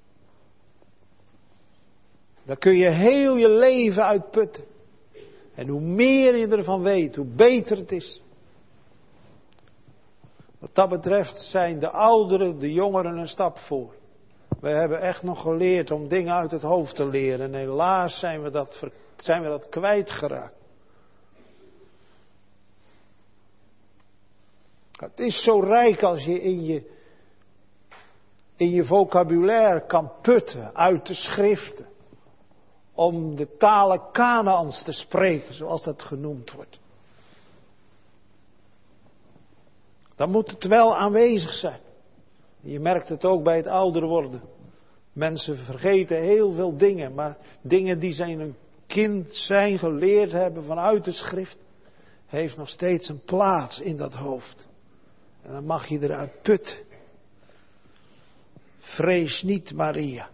Daar kun je heel je leven uitputten. En hoe meer je ervan weet, hoe beter het is. Wat dat betreft zijn de ouderen, de jongeren een stap voor. We hebben echt nog geleerd om dingen uit het hoofd te leren. En helaas zijn we dat kwijtgeraakt. Het is zo rijk als je in je vocabulaire kan putten uit de schriften. Om de talen Kanaans te spreken, zoals dat genoemd wordt. Dan moet het wel aanwezig zijn. Je merkt het ook bij het ouder worden. Mensen vergeten heel veel dingen, maar dingen die zijn een kind zijn geleerd hebben vanuit de schrift, heeft nog steeds een plaats in dat hoofd. En dan mag je eruit putten. Vrees niet, Maria.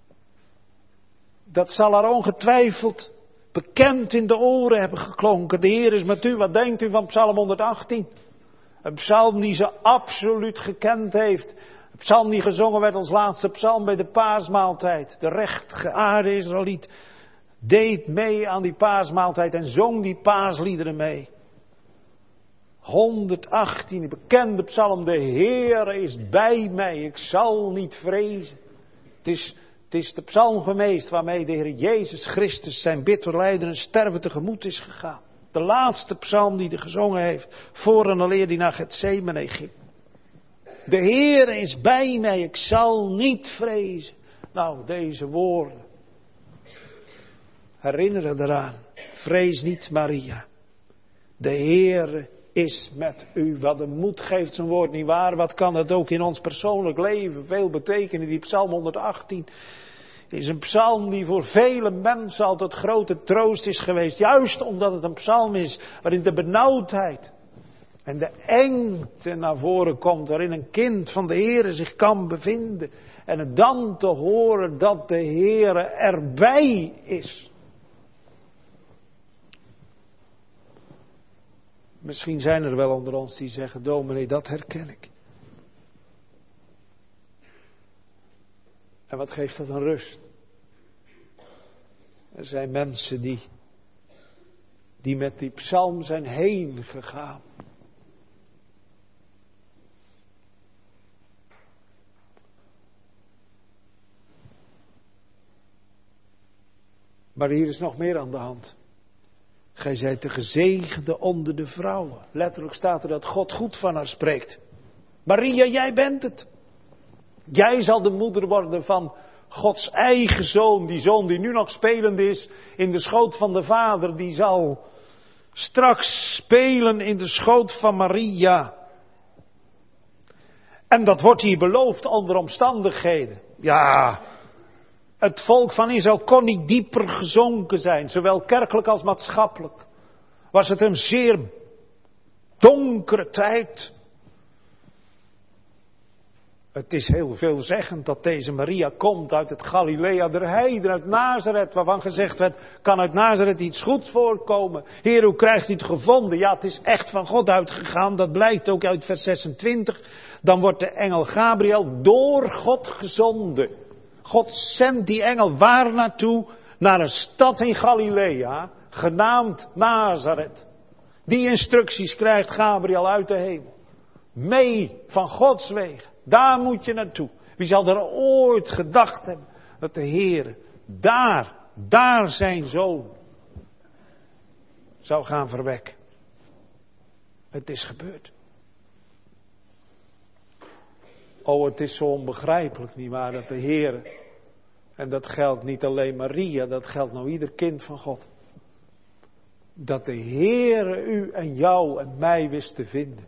Dat zal haar ongetwijfeld bekend in de oren hebben geklonken. De Heer is met u. Wat denkt u van Psalm 118? Een psalm die ze absoluut gekend heeft. Een psalm die gezongen werd als laatste psalm bij de paasmaaltijd. De rechtgeaarde Israëliet deed mee aan die paasmaaltijd en zong die paasliederen mee. 118, die bekende psalm. De Heer is bij mij, ik zal niet vrezen. Het is de psalm geweest waarmee de Heer Jezus Christus zijn bitter lijden en sterven tegemoet is gegaan. De laatste psalm die hij gezongen heeft, voor en aleer die naar Getsemane ging. De Heer is bij mij, ik zal niet vrezen. Nou, deze woorden herinneren eraan. Vrees niet, Maria. De Heer is met u. Wat de moed geeft zijn woord niet waar. Wat kan het ook in ons persoonlijk leven veel betekenen. Die psalm 118 is een psalm die voor vele mensen altijd grote troost is geweest. Juist omdat het een psalm is waarin de benauwdheid en de engte naar voren komt. Waarin een kind van de Heere zich kan bevinden. En het dan te horen dat de Heere erbij is. Misschien zijn er wel onder ons die zeggen, dominee, dat herken ik. En wat geeft dat een rust? Er zijn mensen die met die psalm zijn heen gegaan. Maar hier is nog meer aan de hand. Gij zijt de gezegende onder de vrouwen. Letterlijk staat er dat God goed van haar spreekt. Maria, jij bent het. Jij zal de moeder worden van Gods eigen zoon. Die zoon die nu nog spelend is in de schoot van de Vader. Die zal straks spelen in de schoot van Maria. En dat wordt hier beloofd onder omstandigheden. Ja, het volk van Israël kon niet dieper gezonken zijn. Zowel kerkelijk als maatschappelijk. Was het een zeer donkere tijd. Het is heel veelzeggend dat deze Maria komt uit het Galilea der Heiden, uit Nazareth, waarvan gezegd werd, kan uit Nazareth iets goeds voorkomen? Heer, hoe krijgt u het gevonden? Ja, het is echt van God uitgegaan, dat blijkt ook uit vers 26. Dan wordt de engel Gabriel door God gezonden. God zendt die engel waar naartoe? Naar een stad in Galilea, genaamd Nazareth. Die instructies krijgt Gabriel uit de hemel. Mee van Gods wegen. Daar moet je naartoe. Wie zal er ooit gedacht hebben dat de Heer daar zijn zoon zou gaan verwekken. Het is gebeurd. Oh, het is zo onbegrijpelijk, nietwaar, dat de Heer, en dat geldt niet alleen Maria, dat geldt nou ieder kind van God, dat de Heer u en jou en mij wist te vinden.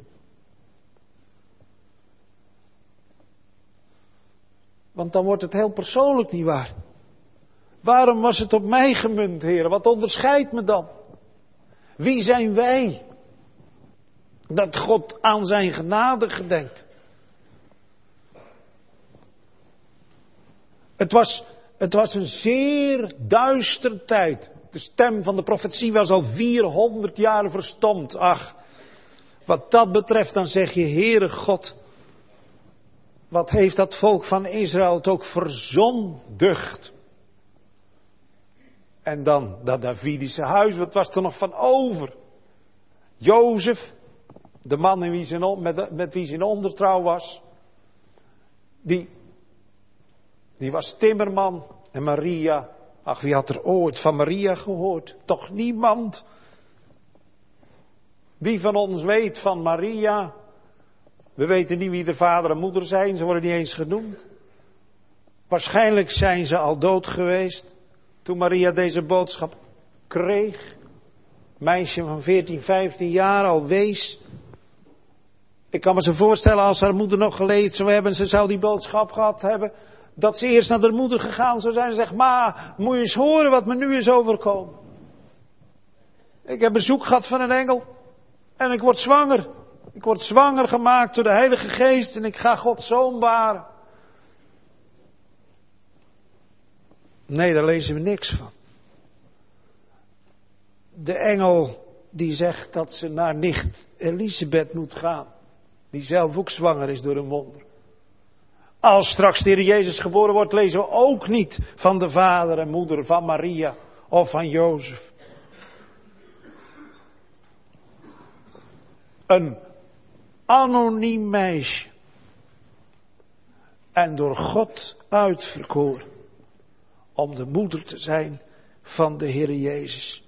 Want dan wordt het heel persoonlijk, nietwaar? Waarom was het op mij gemunt, Heer? Wat onderscheidt me dan? Wie zijn wij? Dat God aan zijn genade gedenkt. Het was een zeer duistere tijd. De stem van de profetie was al 400 jaar verstomd. Ach, wat dat betreft dan zeg je, Heere God, wat heeft dat volk van Israël het ook verzondigd. En dan dat Davidische huis, wat was er nog van over? Jozef, de man met wie zijn ondertrouw was, die was timmerman. En Maria, ach, wie had er ooit van Maria gehoord? Toch niemand. Wie van ons weet van Maria? We weten niet wie de vader en moeder zijn, ze worden niet eens genoemd. Waarschijnlijk zijn ze al dood geweest toen Maria deze boodschap kreeg. Meisje van 14, 15 jaar al wees. Ik kan me zo voorstellen als haar moeder nog geleefd zou hebben, ze zou die boodschap gehad hebben, dat ze eerst naar haar moeder gegaan zou zijn en zegt, ma, moet je eens horen wat me nu is overkomen. Ik heb bezoek gehad van een engel en ik word zwanger. Ik word zwanger gemaakt door de Heilige Geest en ik ga Gods zoon baren. Nee, daar lezen we niks van. De engel die zegt dat ze naar nicht Elisabeth moet gaan. Die zelf ook zwanger is door een wonder. Als straks de Heer Jezus geboren wordt, lezen we ook niet van de vader en moeder van Maria of van Jozef. Een anoniem meisje. En door God uitverkoren. Om de moeder te zijn van de Heer Jezus.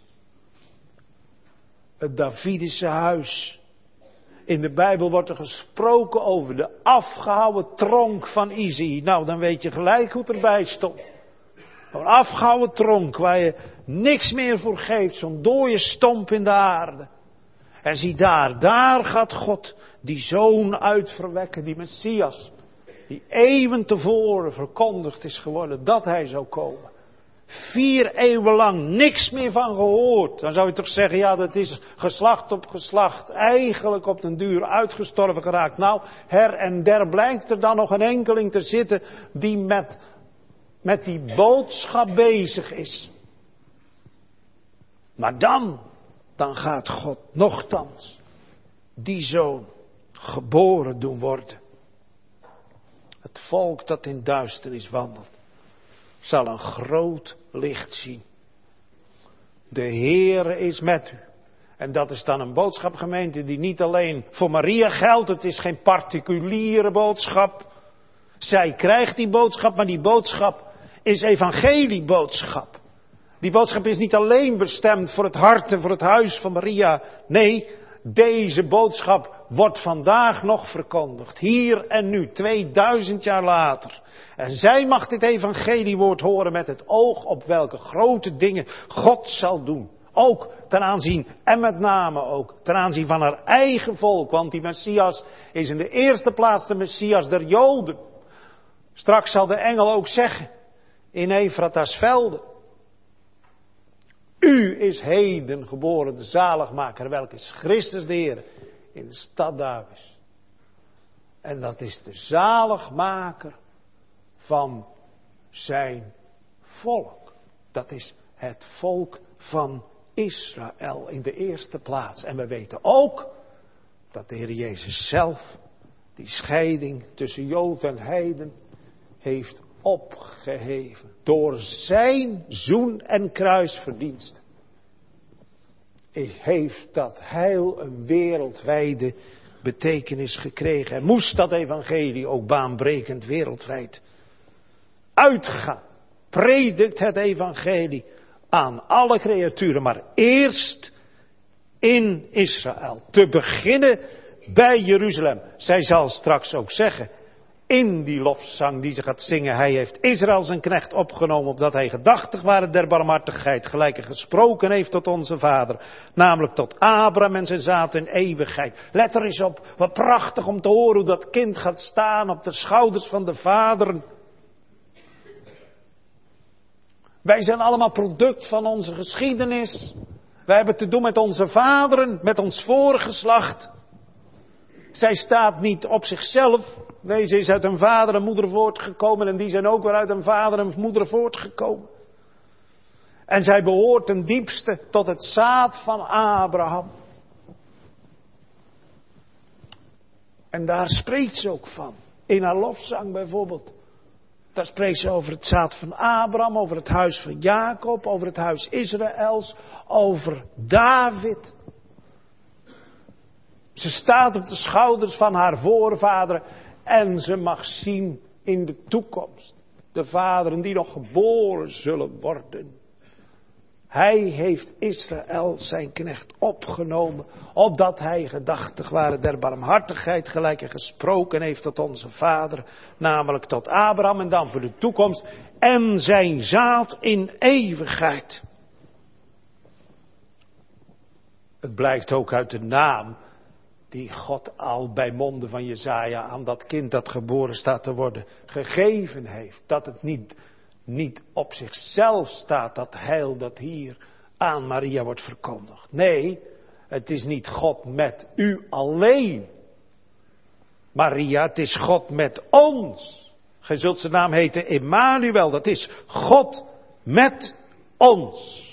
Het Davidische huis. In de Bijbel wordt er gesproken over de afgehouwen tronk van Isaïe. Nou, dan weet je gelijk hoe het erbij stond. Een afgehouwen tronk waar je niks meer voor geeft. Zo'n dode stomp in de aarde. En zie daar gaat God die zoon uitverwekken, die Messias. Die eeuwen tevoren verkondigd is geworden dat hij zou komen. 4 eeuwen lang niks meer van gehoord. Dan zou je toch zeggen, ja, dat is geslacht op geslacht. Eigenlijk op den duur uitgestorven geraakt. Nou, her en der blijkt er dan nog een enkeling te zitten die met die boodschap bezig is. Maar dan gaat God nochtans die zoon geboren doen worden. Het volk dat in duisternis wandelt, zal een groot licht zien. De Heere is met u. En dat is dan een boodschap, gemeente, die niet alleen voor Maria geldt. Het is geen particuliere boodschap. Zij krijgt die boodschap, maar die boodschap is evangelieboodschap. Die boodschap is niet alleen bestemd voor het hart en voor het huis van Maria. Nee, deze boodschap wordt vandaag nog verkondigd. Hier en nu, 2000 jaar later. En zij mag dit evangeliewoord horen met het oog op welke grote dingen God zal doen. Ook ten aanzien, en met name ook, ten aanzien van haar eigen volk. Want die Messias is in de eerste plaats de Messias der Joden. Straks zal de engel ook zeggen, in Efrata's velden. U is heden geboren de zaligmaker, welke is Christus de Heer, in de stad Davids. En dat is de zaligmaker van zijn volk. Dat is het volk van Israël in de eerste plaats. En we weten ook dat de Heer Jezus zelf die scheiding tussen Jood en heiden heeft opgeheven. Door zijn zoen- en kruisverdiensten heeft dat heil een wereldwijde betekenis gekregen. En moest dat evangelie ook baanbrekend wereldwijd uitgaan. Predikt het evangelie aan alle creaturen, maar eerst in Israël. Te beginnen bij Jeruzalem. Zij zal straks ook zeggen, in die lofzang die ze gaat zingen, hij heeft Israël zijn knecht opgenomen, opdat hij gedachtig waren der barmhartigheid, gelijk hij gesproken heeft tot onze vader, namelijk tot Abraham en zijn zaad in eeuwigheid. Let er eens op, wat prachtig om te horen hoe dat kind gaat staan op de schouders van de vaderen. Wij zijn allemaal product van onze geschiedenis. Wij hebben te doen met onze vaderen, met ons voorgeslacht. Zij staat niet op zichzelf. Deze is uit een vader en moeder voortgekomen en die zijn ook weer uit een vader en moeder voortgekomen. En zij behoort ten diepste tot het zaad van Abraham. En daar spreekt ze ook van. In haar lofzang bijvoorbeeld. Daar spreekt ze over het zaad van Abraham, over het huis van Jacob, over het huis Israëls, over David. Ze staat op de schouders van haar voorvaderen en ze mag zien in de toekomst. De vaderen die nog geboren zullen worden. Hij heeft Israël zijn knecht opgenomen, opdat hij gedachtig waren der barmhartigheid, gelijk hij gesproken heeft tot onze vader, namelijk tot Abraham en dan voor de toekomst, en zijn zaad in eeuwigheid. Het blijkt ook uit de naam die God al bij monden van Jesaja aan dat kind dat geboren staat te worden gegeven heeft. Dat het niet op zichzelf staat, dat heil dat hier aan Maria wordt verkondigd. Nee, het is niet God met u alleen. Maria, het is God met ons. Gij zult zijn naam heten Emmanuel, dat is God met ons.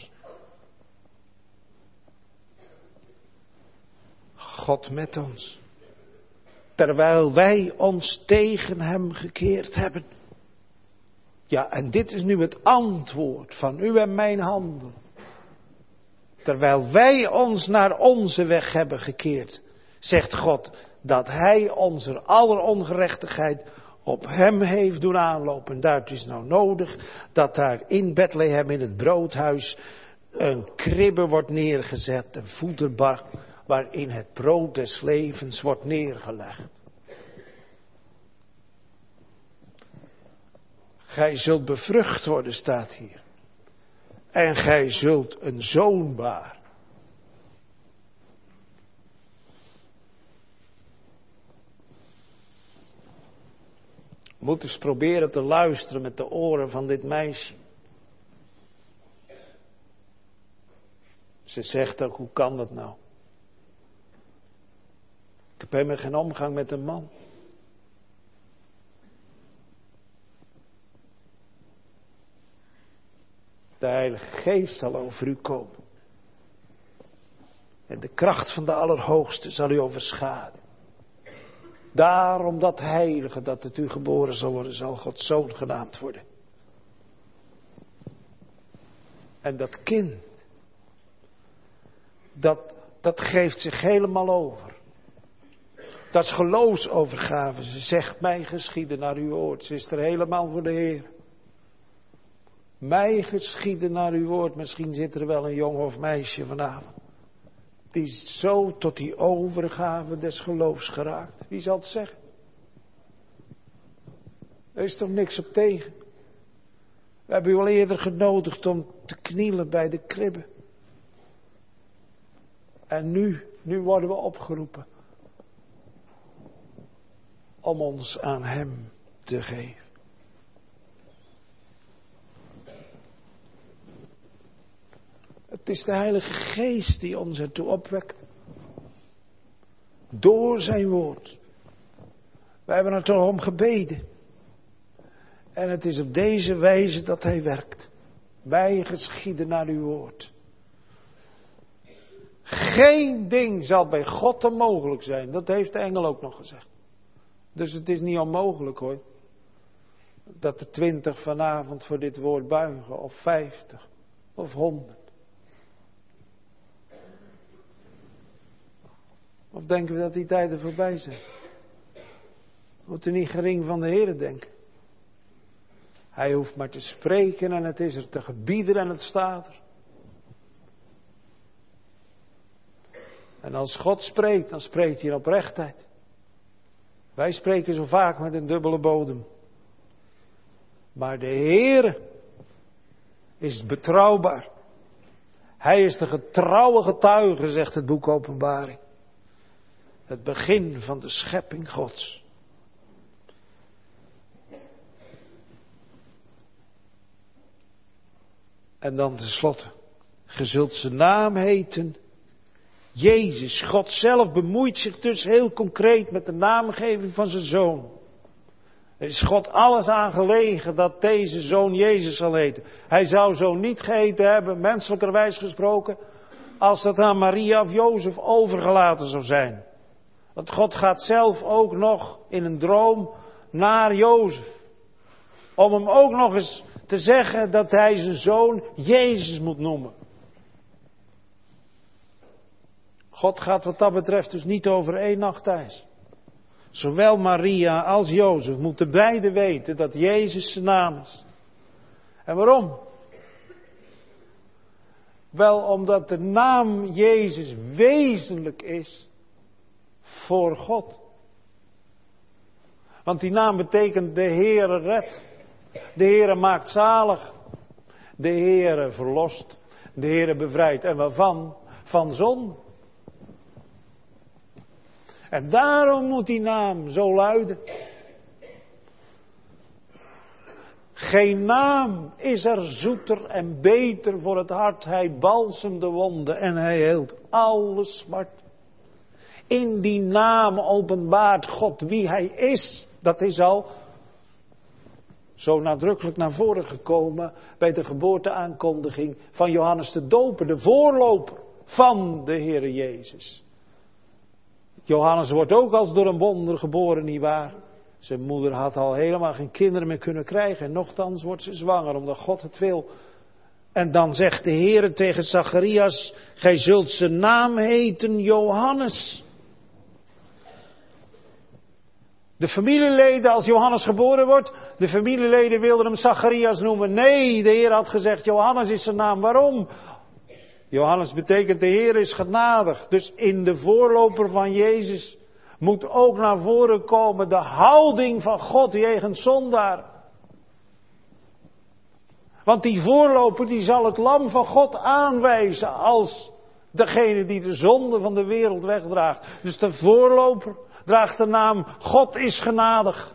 God met ons. Terwijl wij ons tegen hem gekeerd hebben. Ja, en dit is nu het antwoord van u en mijn handel. Terwijl wij ons naar onze weg hebben gekeerd, zegt God dat hij onze aller ongerechtigheid op hem heeft doen aanlopen. Daartoe is nou nodig dat daar in Bethlehem in het broodhuis een kribbe wordt neergezet, een voederbak, waarin het brood des levens wordt neergelegd. Gij zult bevrucht worden, staat hier. En gij zult een zoon baren. Moet eens proberen te luisteren met de oren van dit meisje. Ze zegt ook, hoe kan dat nou? Ik heb helemaal geen omgang met een man. De Heilige Geest zal over u komen. En de kracht van de Allerhoogste zal u overschaduwen. Daarom dat heilige dat het u geboren zal worden, zal Gods Zoon genaamd worden. En dat kind, dat geeft zich helemaal over. Dat is geloofsovergave. Ze zegt, mij geschieden naar uw woord. Ze is er helemaal voor de Heer. Mij geschieden naar uw woord. Misschien zit er wel een jongen of meisje vanavond. Die is zo tot die overgave des geloofs geraakt. Wie zal het zeggen? Er is toch niks op tegen. We hebben u al eerder genodigd om te knielen bij de kribbe. En nu worden we opgeroepen. Om ons aan hem te geven. Het is de Heilige Geest die ons ertoe opwekt. Door zijn woord. Wij hebben er toch om gebeden. En het is op deze wijze dat hij werkt. Wij geschieden naar uw woord. Geen ding zal bij God onmogelijk zijn. Dat heeft de engel ook nog gezegd. Dus het is niet onmogelijk hoor. Dat er 20 vanavond voor dit woord buigen. Of 50. Of 100. Of denken we dat die tijden voorbij zijn? We moeten niet gering van de Heere denken. Hij hoeft maar te spreken en het is er, te gebieden en het staat er. En als God spreekt, dan spreekt hij in oprechtheid. Wij spreken zo vaak met een dubbele bodem. Maar de Heere is betrouwbaar. Hij is de getrouwe getuige, zegt het boek Openbaring. Het begin van de schepping Gods. En dan tenslotte, ge zult zijn naam heten Jezus. God zelf bemoeit zich dus heel concreet met de naamgeving van zijn zoon. Er is God alles aan gelegen dat deze zoon Jezus zal heten. Hij zou zo niet geheten hebben, menselijkerwijs gesproken, als dat aan Maria of Jozef overgelaten zou zijn. Want God gaat zelf ook nog in een droom naar Jozef. Om hem ook nog eens te zeggen dat hij zijn zoon Jezus moet noemen. God gaat wat dat betreft dus niet over één nacht ijs. Zowel Maria als Jozef moeten beide weten dat Jezus zijn naam is. En waarom? Wel omdat de naam Jezus wezenlijk is voor God. Want die naam betekent de Heere redt. De Heere maakt zalig. De Heere verlost. De Heere bevrijdt. En waarvan? Van zonde. En daarom moet die naam zo luiden. Geen naam is er zoeter en beter voor het hart. Hij balsemt de wonden en hij heelt alle smart. In die naam openbaart God wie hij is. Dat is al zo nadrukkelijk naar voren gekomen bij de geboorteaankondiging van Johannes de Doper, de voorloper van de Heere Jezus. Johannes wordt ook als door een wonder geboren, nietwaar? Zijn moeder had al helemaal geen kinderen meer kunnen krijgen. En nochtans wordt ze zwanger, omdat God het wil. En dan zegt de Heere tegen Zacharias: gij zult zijn naam heten Johannes. De familieleden, als Johannes geboren wordt, de familieleden wilden hem Zacharias noemen. Nee, de Heer had gezegd, Johannes is zijn naam. Waarom? Johannes betekent de Heer is genadig. Dus in de voorloper van Jezus moet ook naar voren komen de houding van God jegens zondaar. Want die voorloper die zal het lam van God aanwijzen als degene die de zonde van de wereld wegdraagt. Dus de voorloper draagt de naam God is genadig.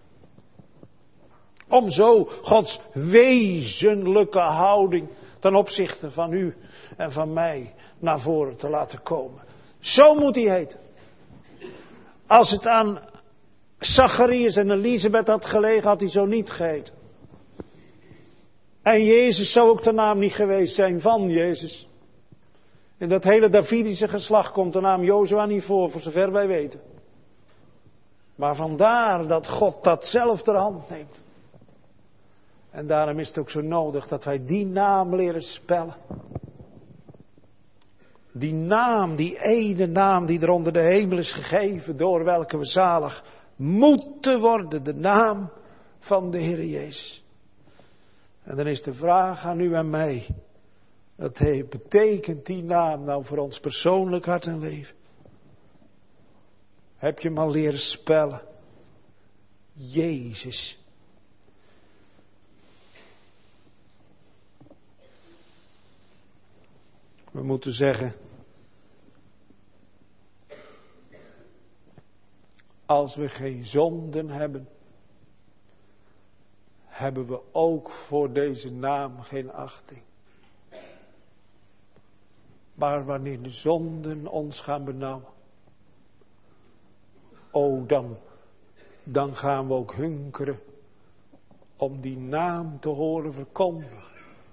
Om zo Gods wezenlijke houding ten opzichte van u en van mij naar voren te laten komen. Zo moet hij heten. Als het aan Zacharias en Elisabeth had gelegen, had hij zo niet geheten. En Jezus zou ook de naam niet geweest zijn van Jezus. In dat hele Davidische geslacht komt de naam Jozua niet voor zover wij weten. Maar vandaar dat God dat zelf ter hand neemt. En daarom is het ook zo nodig dat wij die naam leren spellen. Die naam, die ene naam die er onder de hemel is gegeven, door welke we zalig moeten worden. De naam van de Heer Jezus. En dan is de vraag aan u en mij. Wat betekent die naam nou voor ons persoonlijk hart en leven? Heb je hem al leren spellen? Jezus. We moeten zeggen, als we geen zonden hebben, hebben we ook voor deze naam geen achting. Maar wanneer de zonden ons gaan benauwen, dan gaan we ook hunkeren om die naam te horen verkondigen.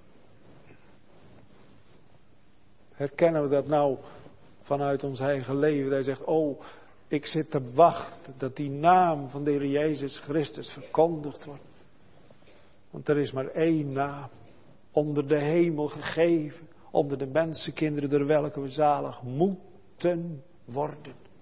Herkennen we dat nou vanuit ons eigen leven? Hij zegt, ik zit te wachten dat die naam van de Heer Jezus Christus verkondigd wordt. Want er is maar één naam onder de hemel gegeven, onder de mensenkinderen door welke we zalig moeten worden.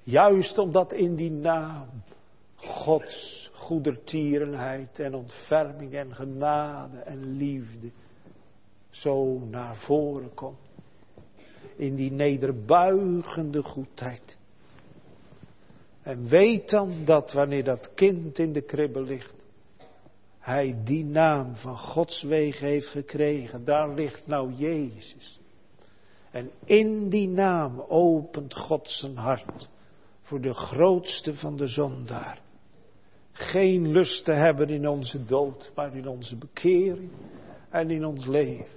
Juist omdat in die naam Gods goedertierenheid en ontferming en genade en liefde zo naar voren komt. In die nederbuigende goedheid. En weet dan dat wanneer dat kind in de kribbe ligt, hij die naam van Gods wegen heeft gekregen. Daar ligt nou Jezus. En in die naam opent God zijn hart voor de grootste van de zondaar. Geen lust te hebben in onze dood, maar in onze bekering en in ons leven.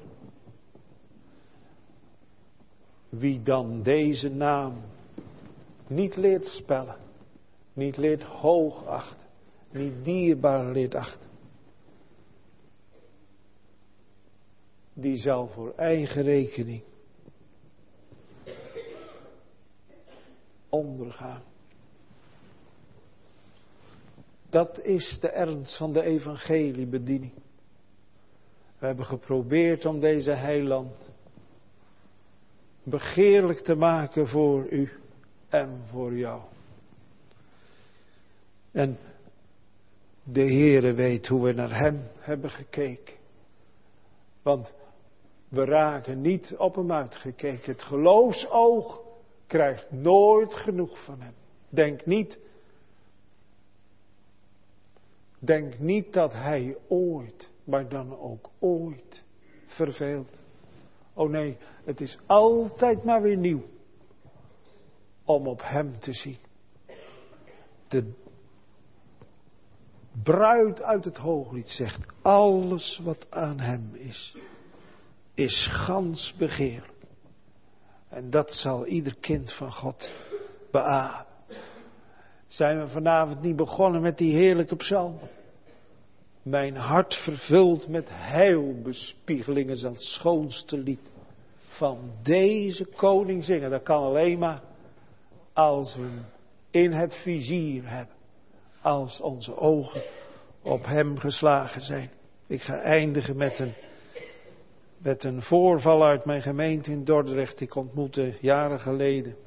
Wie dan deze naam niet leert spellen, niet leert hoogachten, niet dierbaar leert achten, die zal voor eigen rekening ondergaan. Dat is de ernst van de evangeliebediening. We hebben geprobeerd om deze heiland begeerlijk te maken voor u en voor jou. En de Heere weet hoe we naar hem hebben gekeken. Want we raken niet op hem uitgekeken. Het geloofsoog krijgt nooit genoeg van hem. Denk niet dat hij ooit, maar dan ook ooit verveelt. Oh nee, het is altijd maar weer nieuw om op hem te zien. De bruid uit het Hooglied zegt, alles wat aan hem is gans begeer. En dat zal ieder kind van God beamen. Zijn we vanavond niet begonnen met die heerlijke psalm? Mijn hart vervuld met heilbespiegelingen zal het schoonste lied van deze koning zingen. Dat kan alleen maar als we hem in het vizier hebben. Als onze ogen op hem geslagen zijn. Ik ga eindigen met een voorval uit mijn gemeente in Dordrecht. Ik ontmoette jaren geleden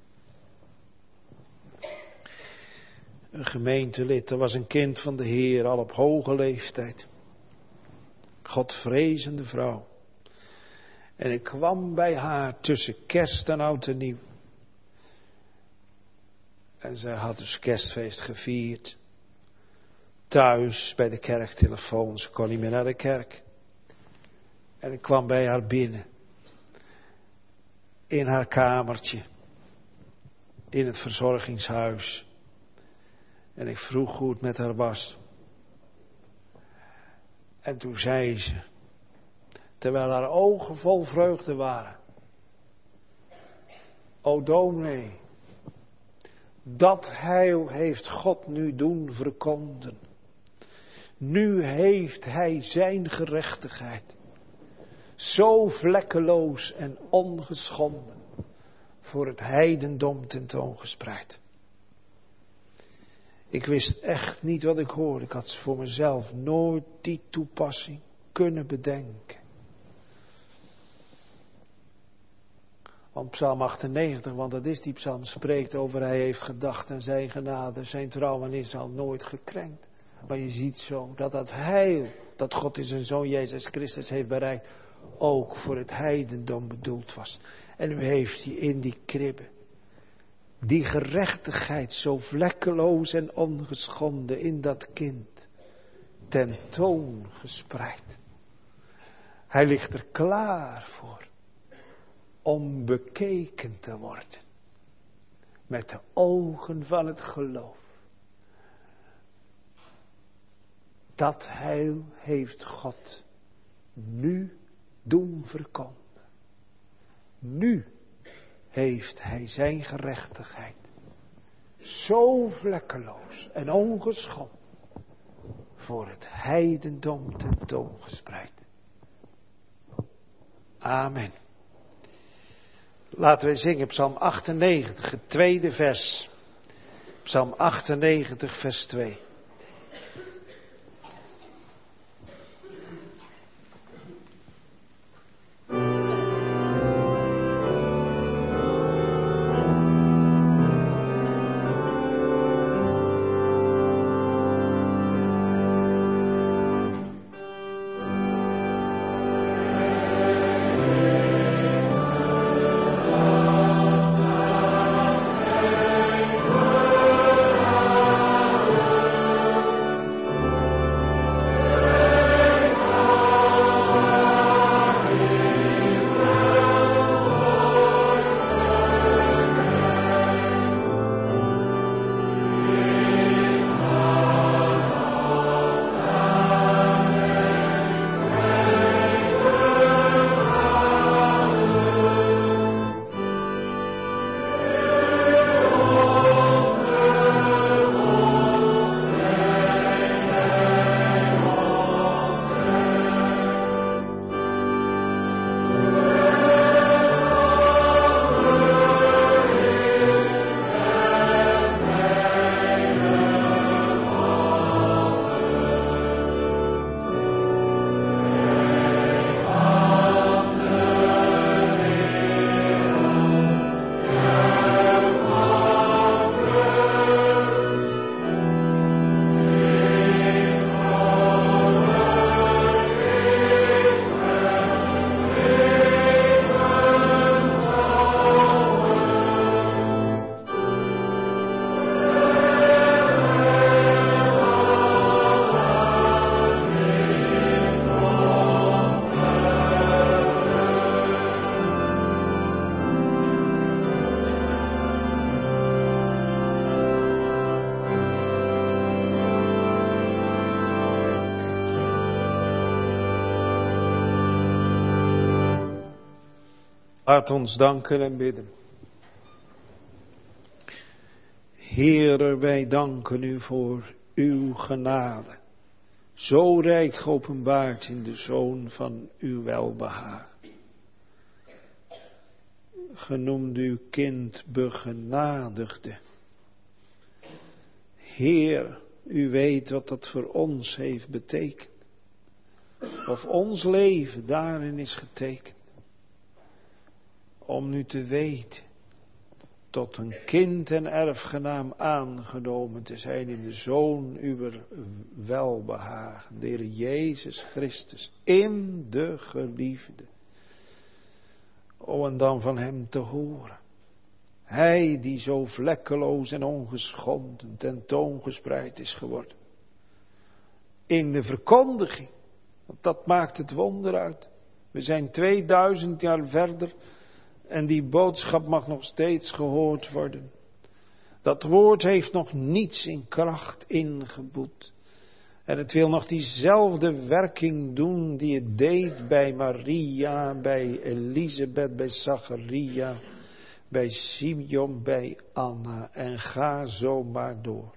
een gemeentelid. Er was een kind van de Heer, al op hoge leeftijd. Godvrezende vrouw. En ik kwam bij haar tussen kerst en oud en nieuw. En zij had dus kerstfeest gevierd. Thuis bij de kerktelefoon. Ze kon niet meer naar de kerk. En ik kwam bij haar binnen. In haar kamertje. In het verzorgingshuis. En ik vroeg hoe het met haar was. En toen zei ze, terwijl haar ogen vol vreugde waren. O dominee, dat heil heeft God nu doen verkonden. Nu heeft hij zijn gerechtigheid zo vlekkeloos en ongeschonden voor het heidendom tentoongespreid. Ik wist echt niet wat ik hoorde. Ik had voor mezelf nooit die toepassing kunnen bedenken. Want Psalm 98, want dat is die psalm, spreekt over hij heeft gedacht en zijn genade, zijn trouw en is al nooit gekrenkt. Maar je ziet zo dat dat heil, dat God in zijn Zoon Jezus Christus heeft bereikt, ook voor het heidendom bedoeld was. En u heeft die in die kribbe die gerechtigheid zo vlekkeloos en ongeschonden in dat kind tentoon gespreid. Hij ligt er klaar voor om bekeken te worden met de ogen van het geloof. Dat heil heeft God nu doen verkondigen. Nu heeft hij zijn gerechtigheid zo vlekkeloos en ongeschonden voor het heidendom tentoongespreid. Amen. Laten wij zingen Psalm 98, het tweede vers. Psalm 98, vers 2. Laat ons danken en bidden. Heere, wij danken u voor uw genade, zo rijk geopenbaard in de Zoon van uw welbehagen. Genoemd uw kind begenadigde. Heer, u weet wat dat voor ons heeft betekend. Of ons leven daarin is getekend. Om nu te weten, tot een kind en erfgenaam aangenomen te zijn in de Zoon uw welbehagen, de Heer Jezus Christus, in de geliefde. En dan van hem te horen. Hij die zo vlekkeloos en ongeschonden tentoongespreid is geworden. In de verkondiging, want dat maakt het wonder uit. We zijn 2000 jaar verder en die boodschap mag nog steeds gehoord worden. Dat woord heeft nog niets in kracht ingeboet. En het wil nog diezelfde werking doen die het deed bij Maria, bij Elisabeth, bij Zacharia, bij Simeon, bij Anna. En ga zo maar door.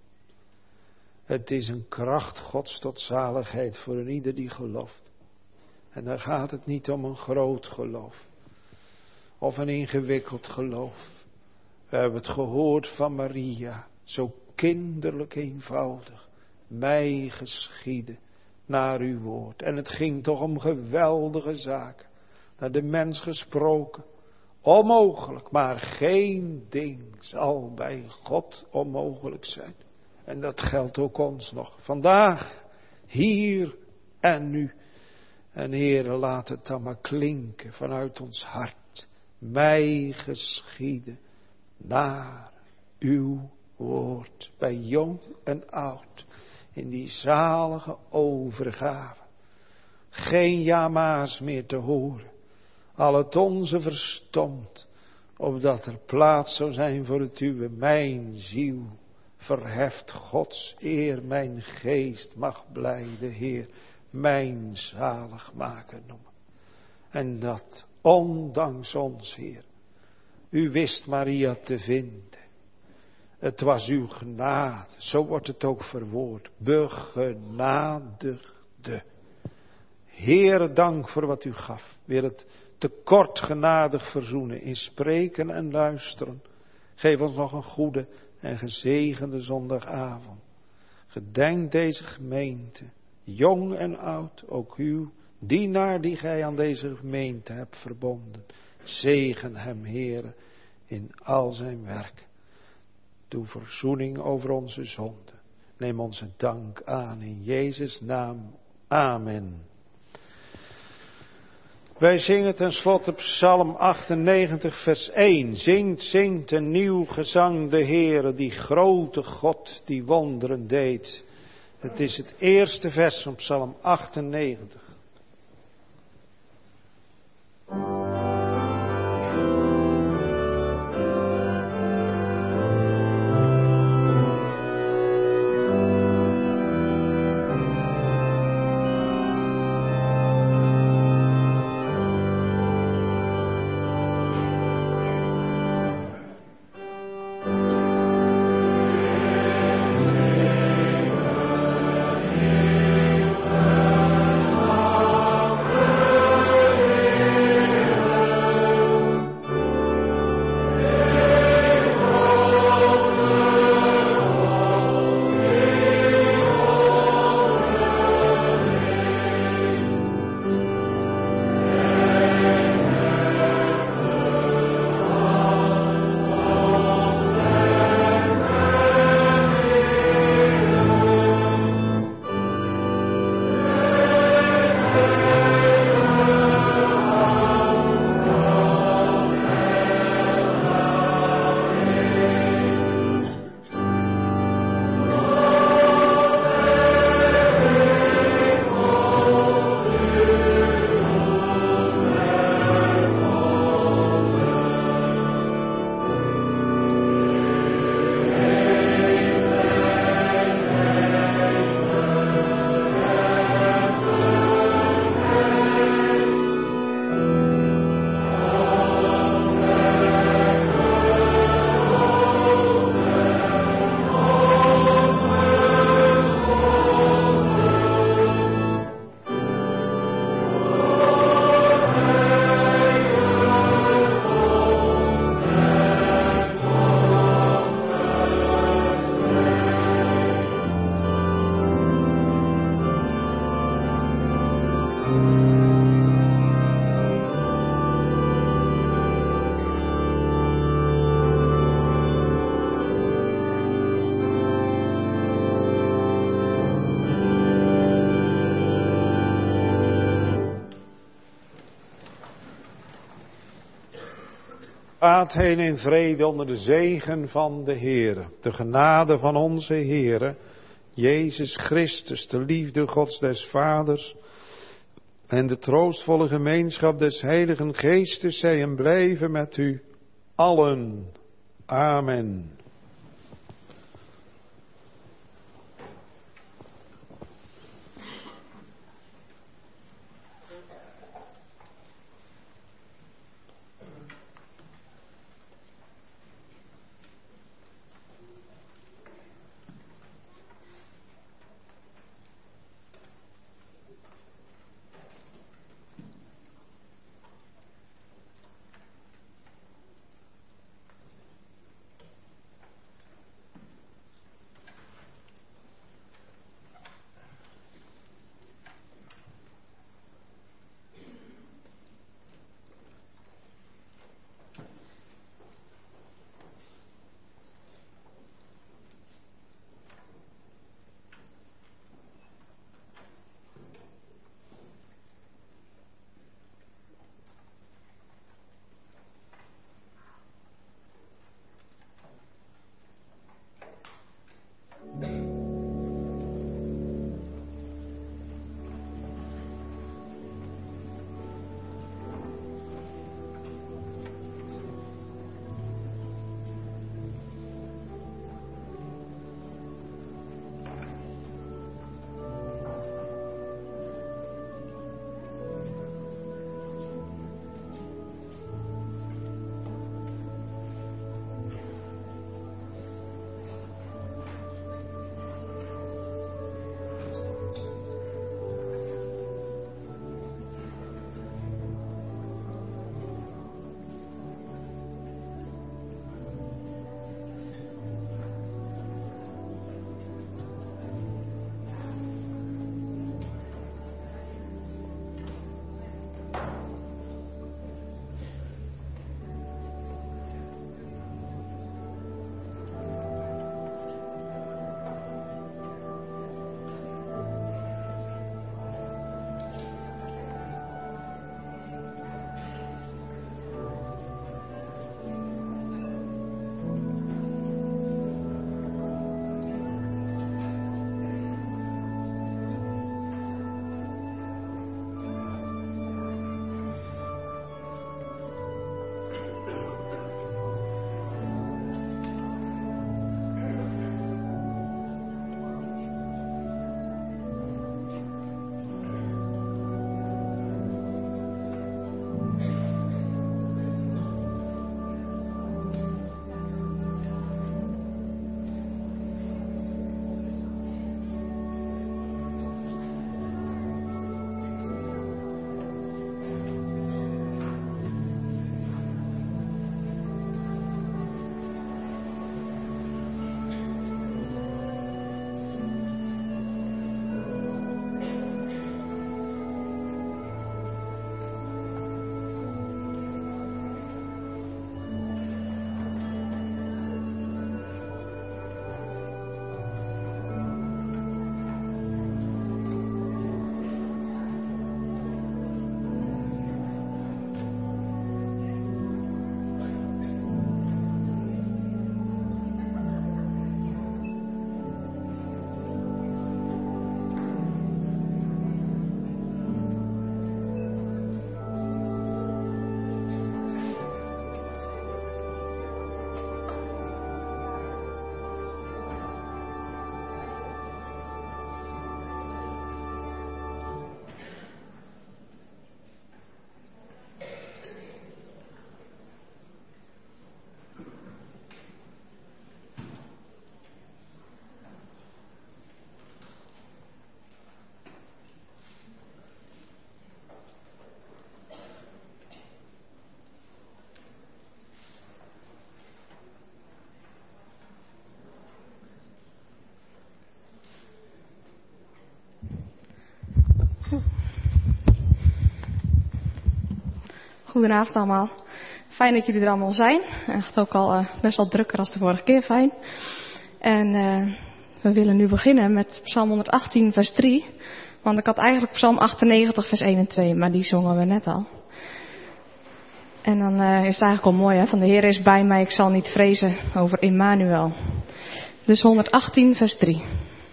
Het is een kracht Gods tot zaligheid voor een ieder die gelooft. En dan gaat het niet om een groot geloof. Of een ingewikkeld geloof. We hebben het gehoord van Maria. Zo kinderlijk eenvoudig. Mij geschieden naar uw woord. En het ging toch om geweldige zaken. Naar de mens gesproken. Onmogelijk, maar geen ding zal bij God onmogelijk zijn. En dat geldt ook ons nog. Vandaag, hier en nu. En Heere, laat het dan maar klinken vanuit ons hart. Mij geschieden naar uw woord. Bij jong en oud. In die zalige overgave. Geen ja-ma's meer te horen. Al het onze verstond. Opdat er plaats zou zijn voor het uwe. Mijn ziel verheft Gods eer. Mijn geest mag blij de Heer mijn zaligmaker noemen. En dat ondanks ons, Heer. U wist Maria te vinden. Het was uw genade. Zo wordt het ook verwoord. Begenadigde. Heere, dank voor wat u gaf. Weer het tekort genadig verzoenen in spreken en luisteren. Geef ons nog een goede en gezegende zondagavond. Gedenk deze gemeente, jong en oud, ook uw dienaar die gij aan deze gemeente hebt verbonden. Zegen hem, Heere, in al zijn werk. Doe verzoening over onze zonden. Neem onze dank aan in Jezus' naam. Amen. Wij zingen tenslotte Psalm 98 vers 1. Zingt een nieuw gezang de Heere, die grote God die wonderen deed. Het is het eerste vers van Psalm 98. Gaat heen in vrede onder de zegen van de Heere. De genade van onze Heere, Jezus Christus, de liefde Gods des Vaders en de troostvolle gemeenschap des Heiligen Geestes zij en blijven met u allen. Amen. Goedenavond allemaal. Fijn dat jullie er allemaal zijn. Echt ook al best wel drukker als de vorige keer, fijn. En we willen nu beginnen met Psalm 118 vers 3. Want ik had eigenlijk Psalm 98 vers 1 en 2, maar die zongen we net al. En dan is het eigenlijk al mooi, hè? Van de Heer is bij mij, ik zal niet vrezen, over Immanuel. Dus 118 vers 3.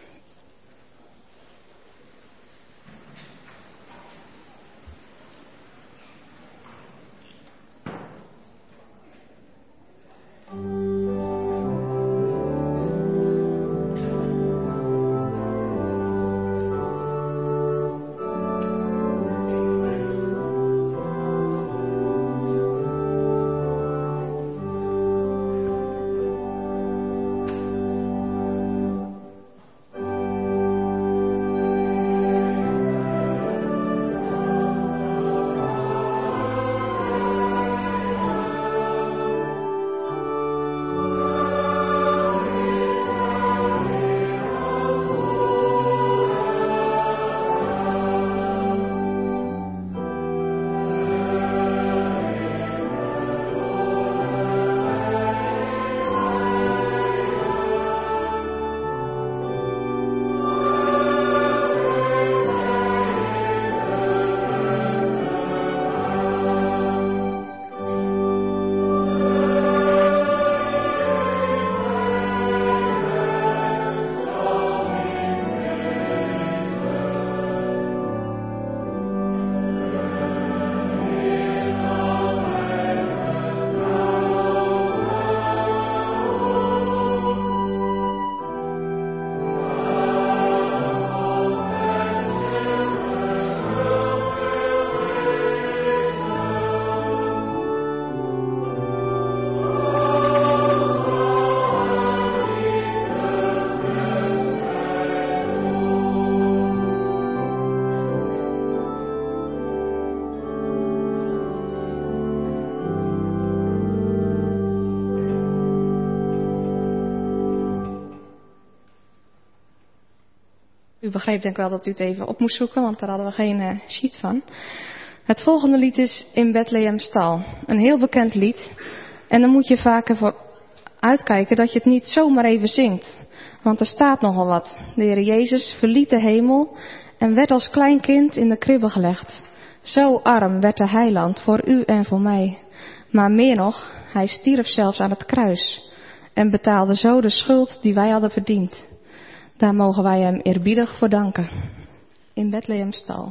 U begreep denk ik wel dat u het even op moest zoeken, want daar hadden we geen sheet van. Het volgende lied is In Bethlehem stal. Een heel bekend lied. En dan moet je vaker voor uitkijken dat je het niet zomaar even zingt. Want er staat nogal wat. De Heer Jezus verliet de hemel en werd als klein kind in de kribbe gelegd. Zo arm werd de heiland voor u en voor mij. Maar meer nog, hij stierf zelfs aan het kruis. En betaalde zo de schuld die wij hadden verdiend. Daar mogen wij hem eerbiedig voor danken. In Bethlehem stal.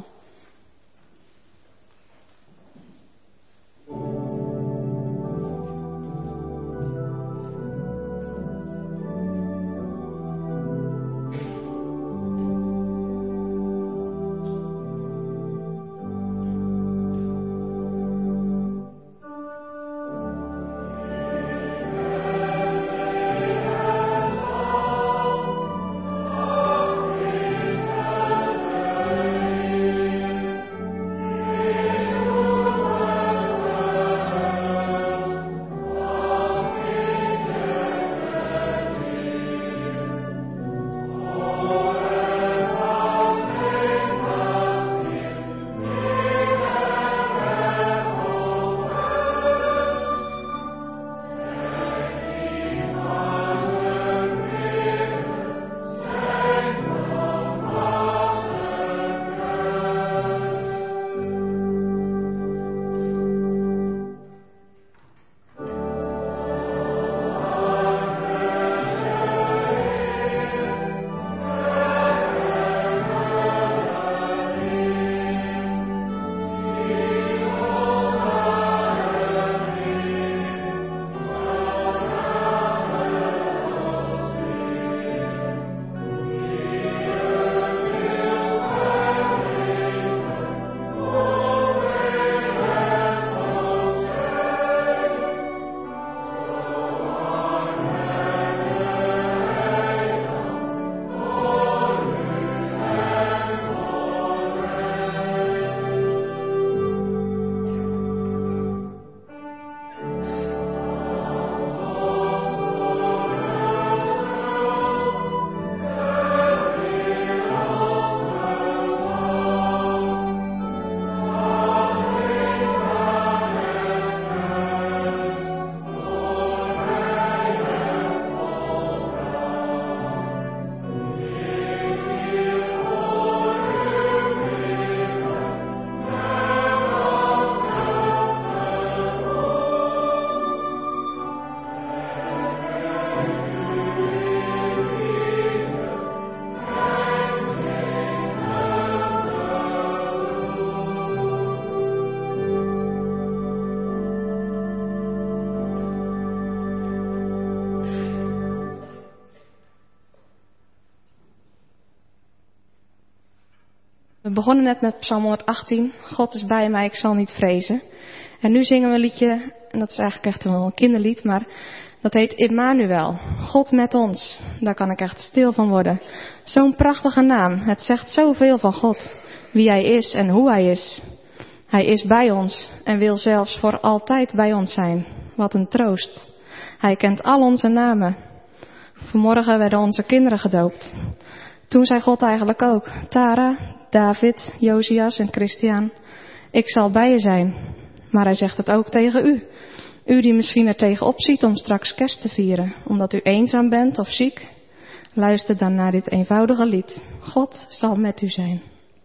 We begonnen net met Psalm 118. God is bij mij, ik zal niet vrezen. En nu zingen we een liedje, en dat is eigenlijk echt wel een kinderlied, maar dat heet Immanuel. God met ons. Daar kan ik echt stil van worden. Zo'n prachtige naam. Het zegt zoveel van God. Wie Hij is en hoe Hij is. Hij is bij ons en wil zelfs voor altijd bij ons zijn. Wat een troost. Hij kent al onze namen. Vanmorgen werden onze kinderen gedoopt. Toen zei God eigenlijk ook, Tara, David, Josias en Christian, ik zal bij je zijn. Maar hij zegt het ook tegen u. U die misschien er tegenop ziet om straks kerst te vieren, omdat u eenzaam bent of ziek. Luister dan naar dit eenvoudige lied. God zal met u zijn.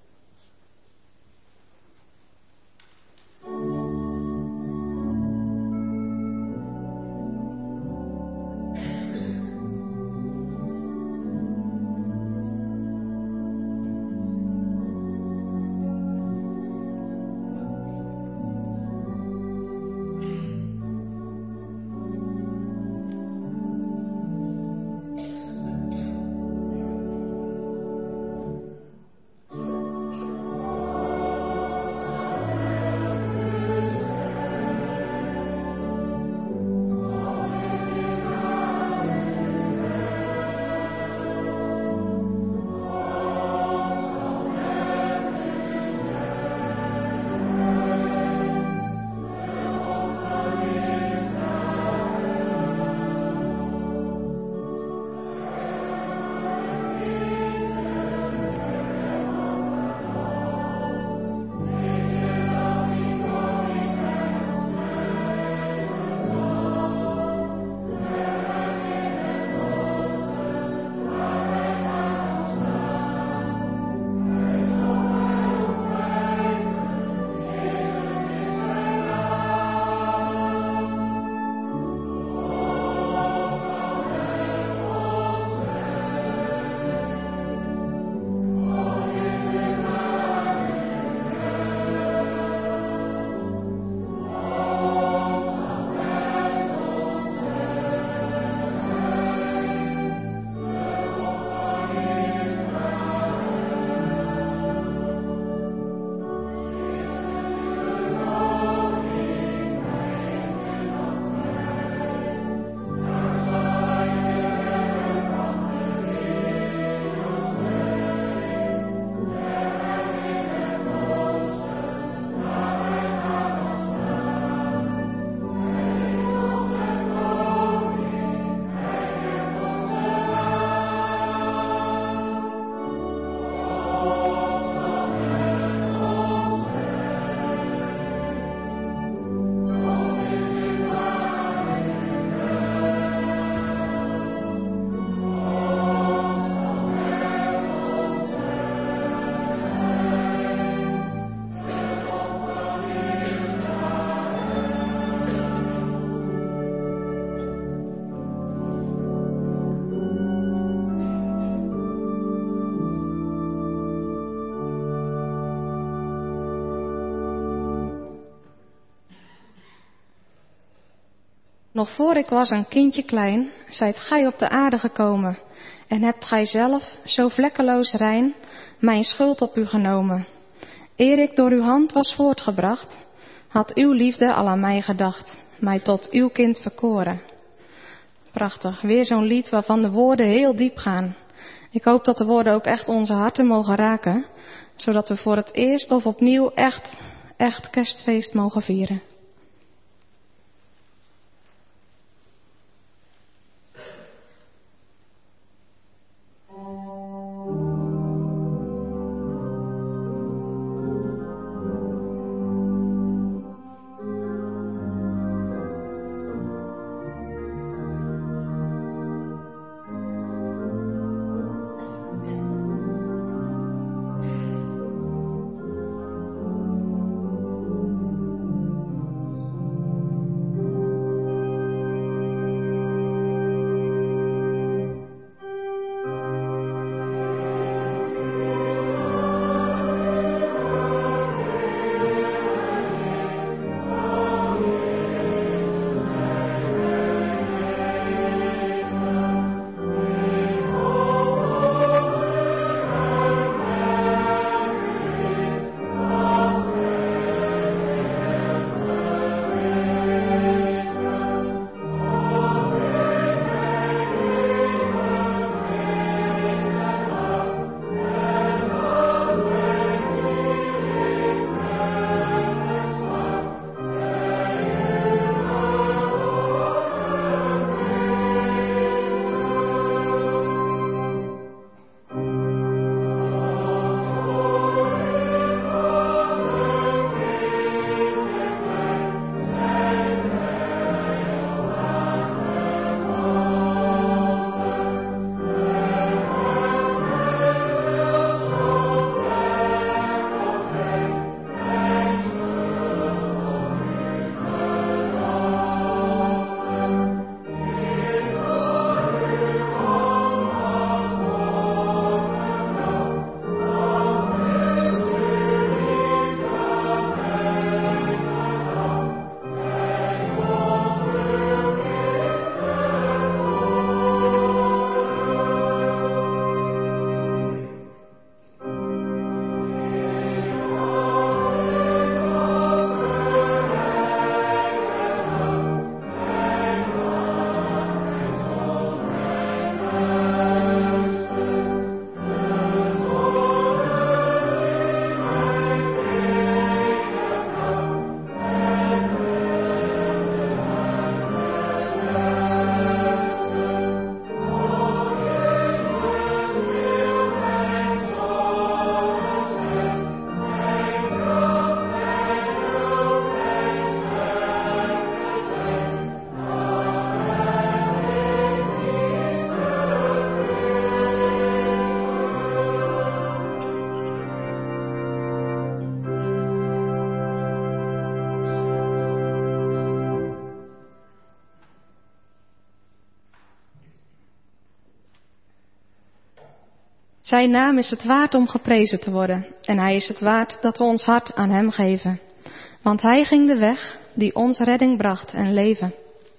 Nog voor ik was een kindje klein, zijt gij op de aarde gekomen, en hebt gij zelf, zo vlekkeloos rein, mijn schuld op u genomen. Eer ik door uw hand was voortgebracht, had uw liefde al aan mij gedacht, mij tot uw kind verkoren. Prachtig, weer zo'n lied waarvan de woorden heel diep gaan. Ik hoop dat de woorden ook echt onze harten mogen raken, zodat we voor het eerst of opnieuw echt kerstfeest mogen vieren. Zijn naam is het waard om geprezen te worden. En hij is het waard dat we ons hart aan hem geven. Want hij ging de weg die ons redding bracht en leven.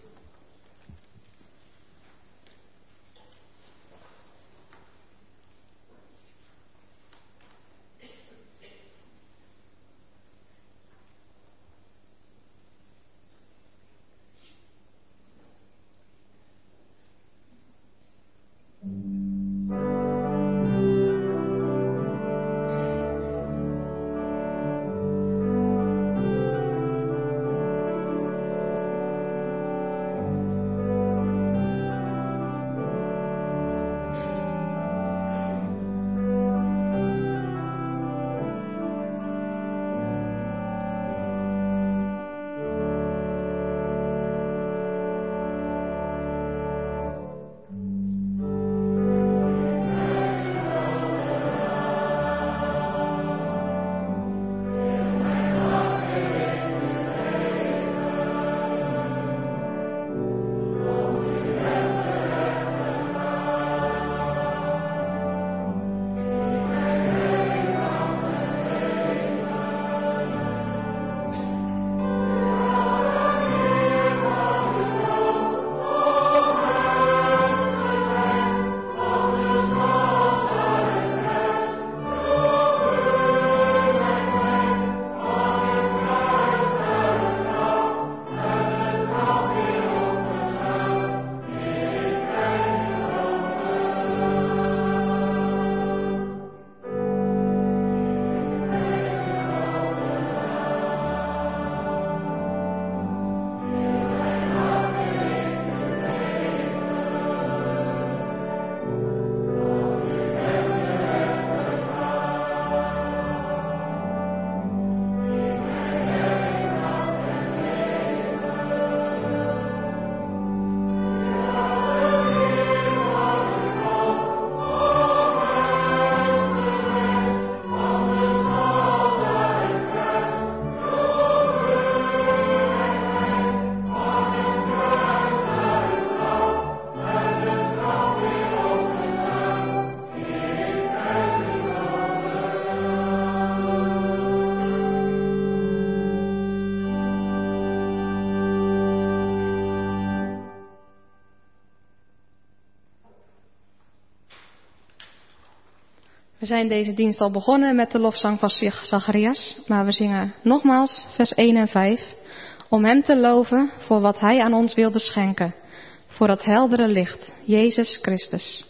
We zijn deze dienst al begonnen met de lofzang van Zacharias, maar we zingen nogmaals vers 1 en 5, om hem te loven voor wat hij aan ons wilde schenken, voor dat heldere licht, Jezus Christus.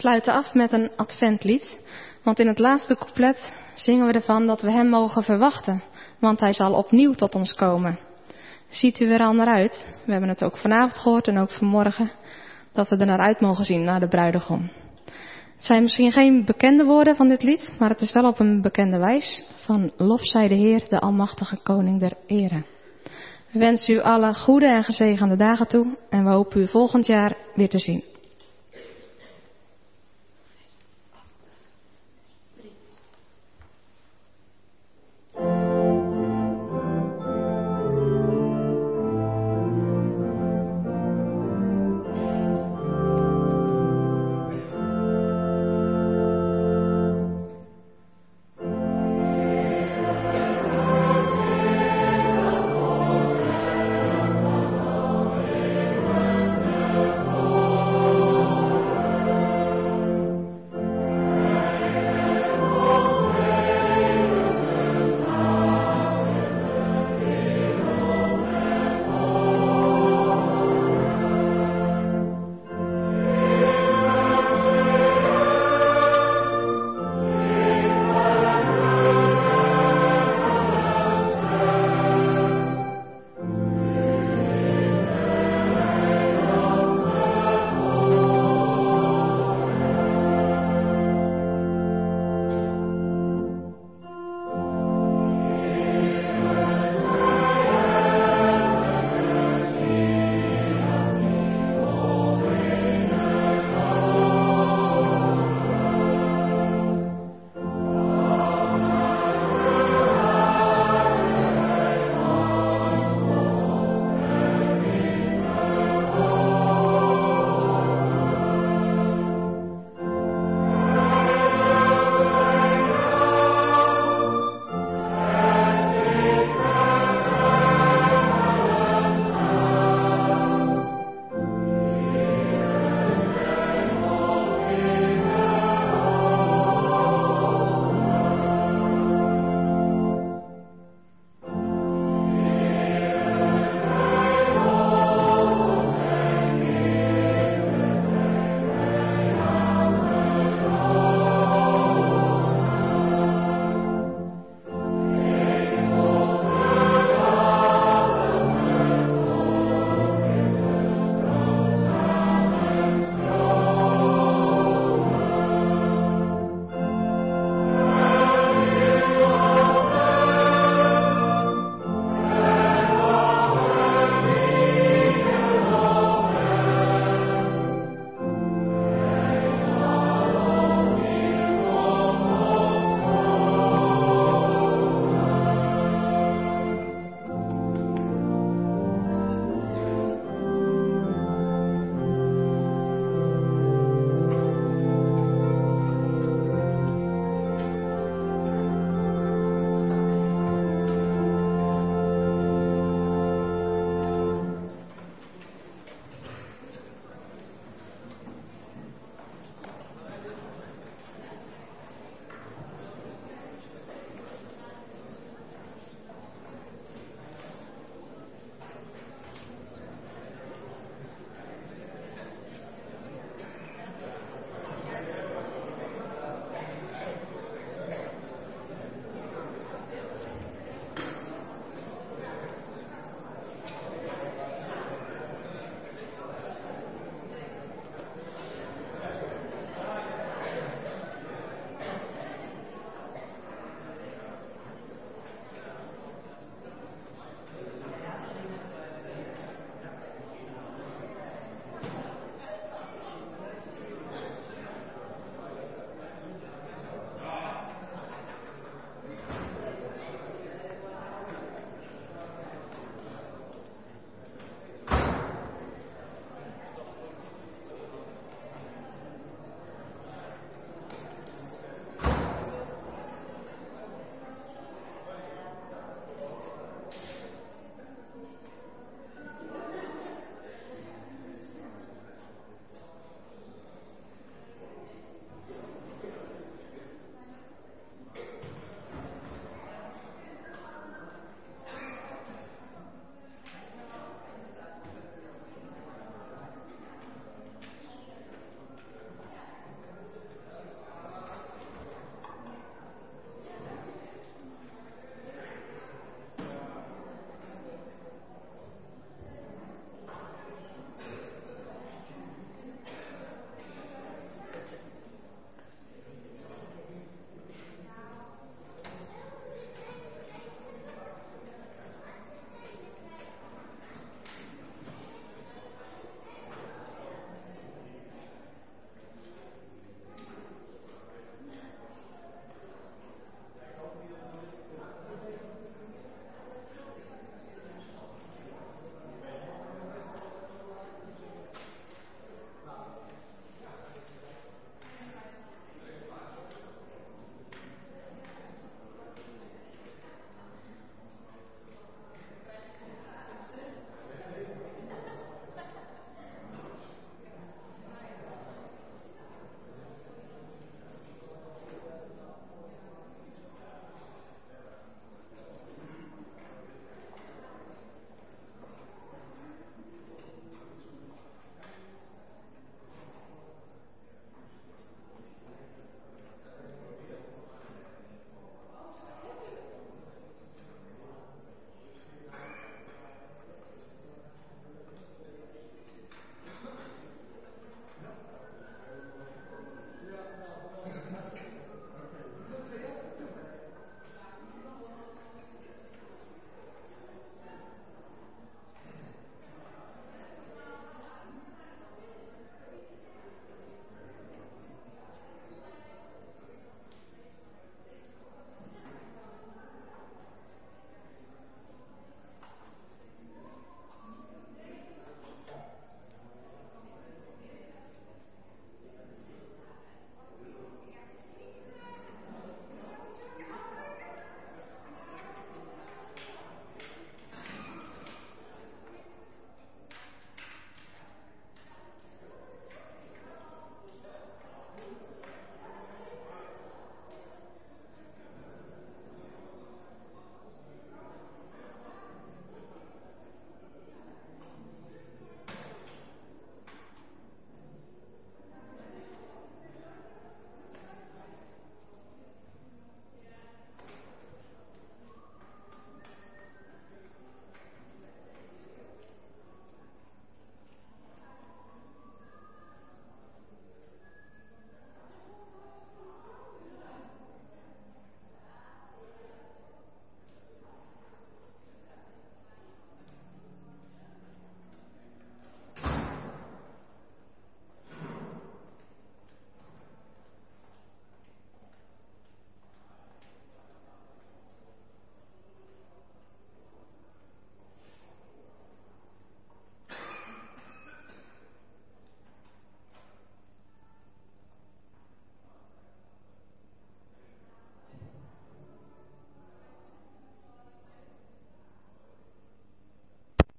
sluiten af met een adventlied. Want in het laatste couplet zingen we ervan dat we hem mogen verwachten. Want hij zal opnieuw tot ons komen. Ziet u er al naar uit? We hebben het ook vanavond gehoord en ook vanmorgen. Dat we er naar uit mogen zien, naar de bruidegom. Het zijn misschien geen bekende woorden van dit lied. Maar het is wel op een bekende wijs. Van lof zij de Heer, de almachtige koning der ere. We wensen u alle goede en gezegende dagen toe. En we hopen u volgend jaar weer te zien.